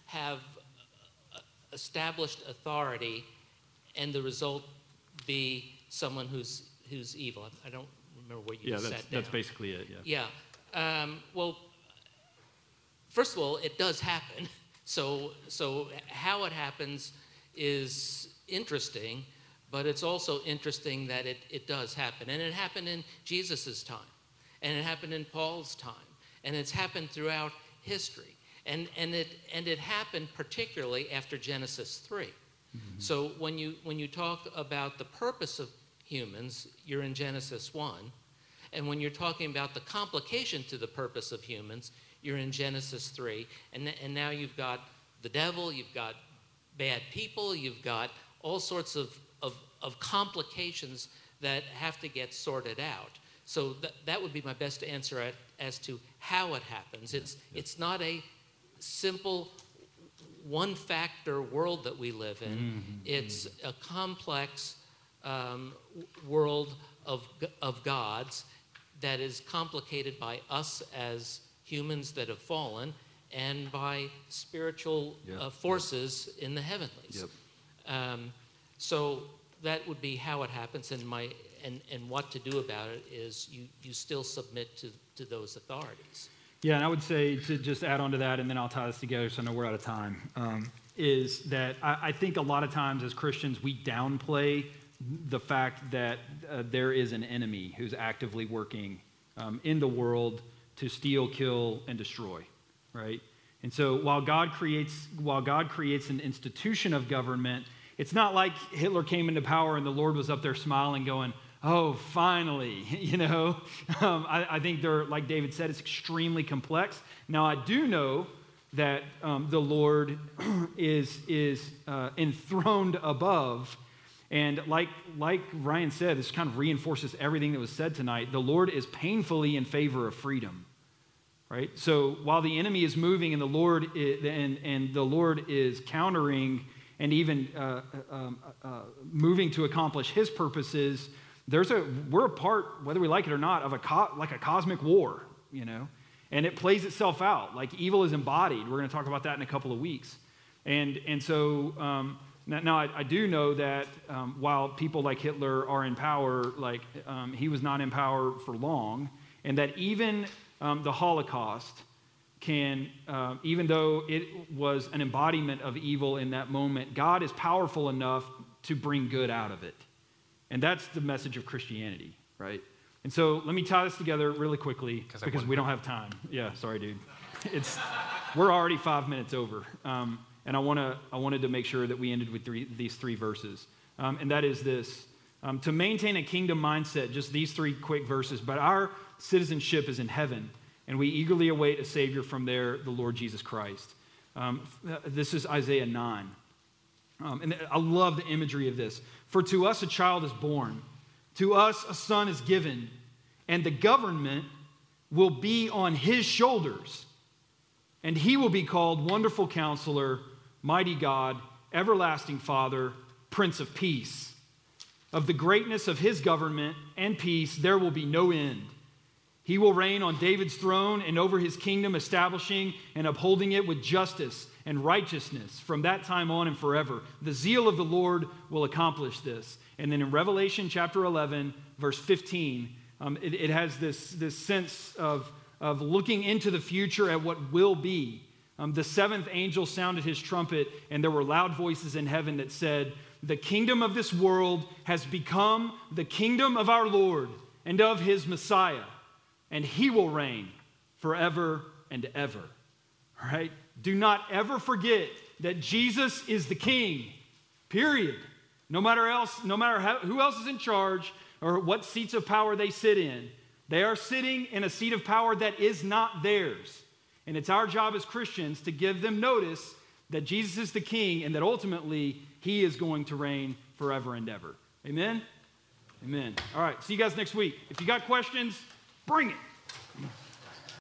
established authority and the result be someone who's evil? I don't remember what you just sat down. That's basically it, yeah. Yeah. Well, first of all, it does happen. So how it happens is interesting, but it's also interesting that it does happen. And it happened in Jesus' time, and it happened in Paul's time, and it's happened throughout history. And it happened particularly after Genesis 3. Mm-hmm. So when you talk about the purpose of humans, you're in Genesis 1. And when you're talking about the complication to the purpose of humans, you're in Genesis 3. And now you've got the devil, you've got bad people, you've got all sorts of complications that have to get sorted out. So that would be my best answer as to how it happens. It's not a simple one-factor world that we live in. Mm-hmm. It's a complex world of gods that is complicated by us as humans that have fallen and by spiritual forces in the heavenlies. Yep. So that would be how it happens, and what to do about it is you still submit to those authorities. Yeah, and I would say, to just add on to that, and then I'll tie this together so I know we're out of time, is that I think a lot of times as Christians we downplay the fact that there is an enemy who's actively working in the world to steal, kill, and destroy, right? And so while God creates an institution of government, it's not like Hitler came into power and the Lord was up there smiling going, oh, finally, you know. I think they're, like David said, it's extremely complex. Now, I do know that the Lord is enthroned above. And like Ryan said, this kind of reinforces everything that was said tonight. The Lord is painfully in favor of freedom, right? So while the enemy is moving and the Lord is countering and even moving to accomplish his purposes, we're a part, whether we like it or not, of a cosmic war, you know, and it plays itself out. Like evil is embodied. We're going to talk about that in a couple of weeks, and so now I do know that while people like Hitler are in power, he was not in power for long, and that even the Holocaust can, even though it was an embodiment of evil in that moment, God is powerful enough to bring good out of it. And that's the message of Christianity, right? And so let me tie this together really quickly because we don't have time. Yeah, sorry, dude. We're already 5 minutes over. And I wanted to make sure that we ended with these three verses. And that is this. To maintain a kingdom mindset, just these three quick verses, but our citizenship is in heaven, and we eagerly await a Savior from there, the Lord Jesus Christ. This is Isaiah 9. And I love the imagery of this. For to us a child is born, to us a son is given, and the government will be on his shoulders. And he will be called Wonderful Counselor, Mighty God, Everlasting Father, Prince of Peace. Of the greatness of his government and peace there will be no end. He will reign on David's throne and over his kingdom, establishing and upholding it with justice and righteousness from that time on and forever. The zeal of the Lord will accomplish this. And then in Revelation chapter 11, verse 15, it has this sense of looking into the future at what will be. The seventh angel sounded his trumpet, and there were loud voices in heaven that said, the kingdom of this world has become the kingdom of our Lord and of his Messiah, and he will reign forever and ever. All right? Do not ever forget that Jesus is the king, period. No matter who else is in charge or what seats of power they sit in, they are sitting in a seat of power that is not theirs. And it's our job as Christians to give them notice that Jesus is the king and that ultimately he is going to reign forever and ever. Amen? Amen. All right, see you guys next week. If you got questions, bring it.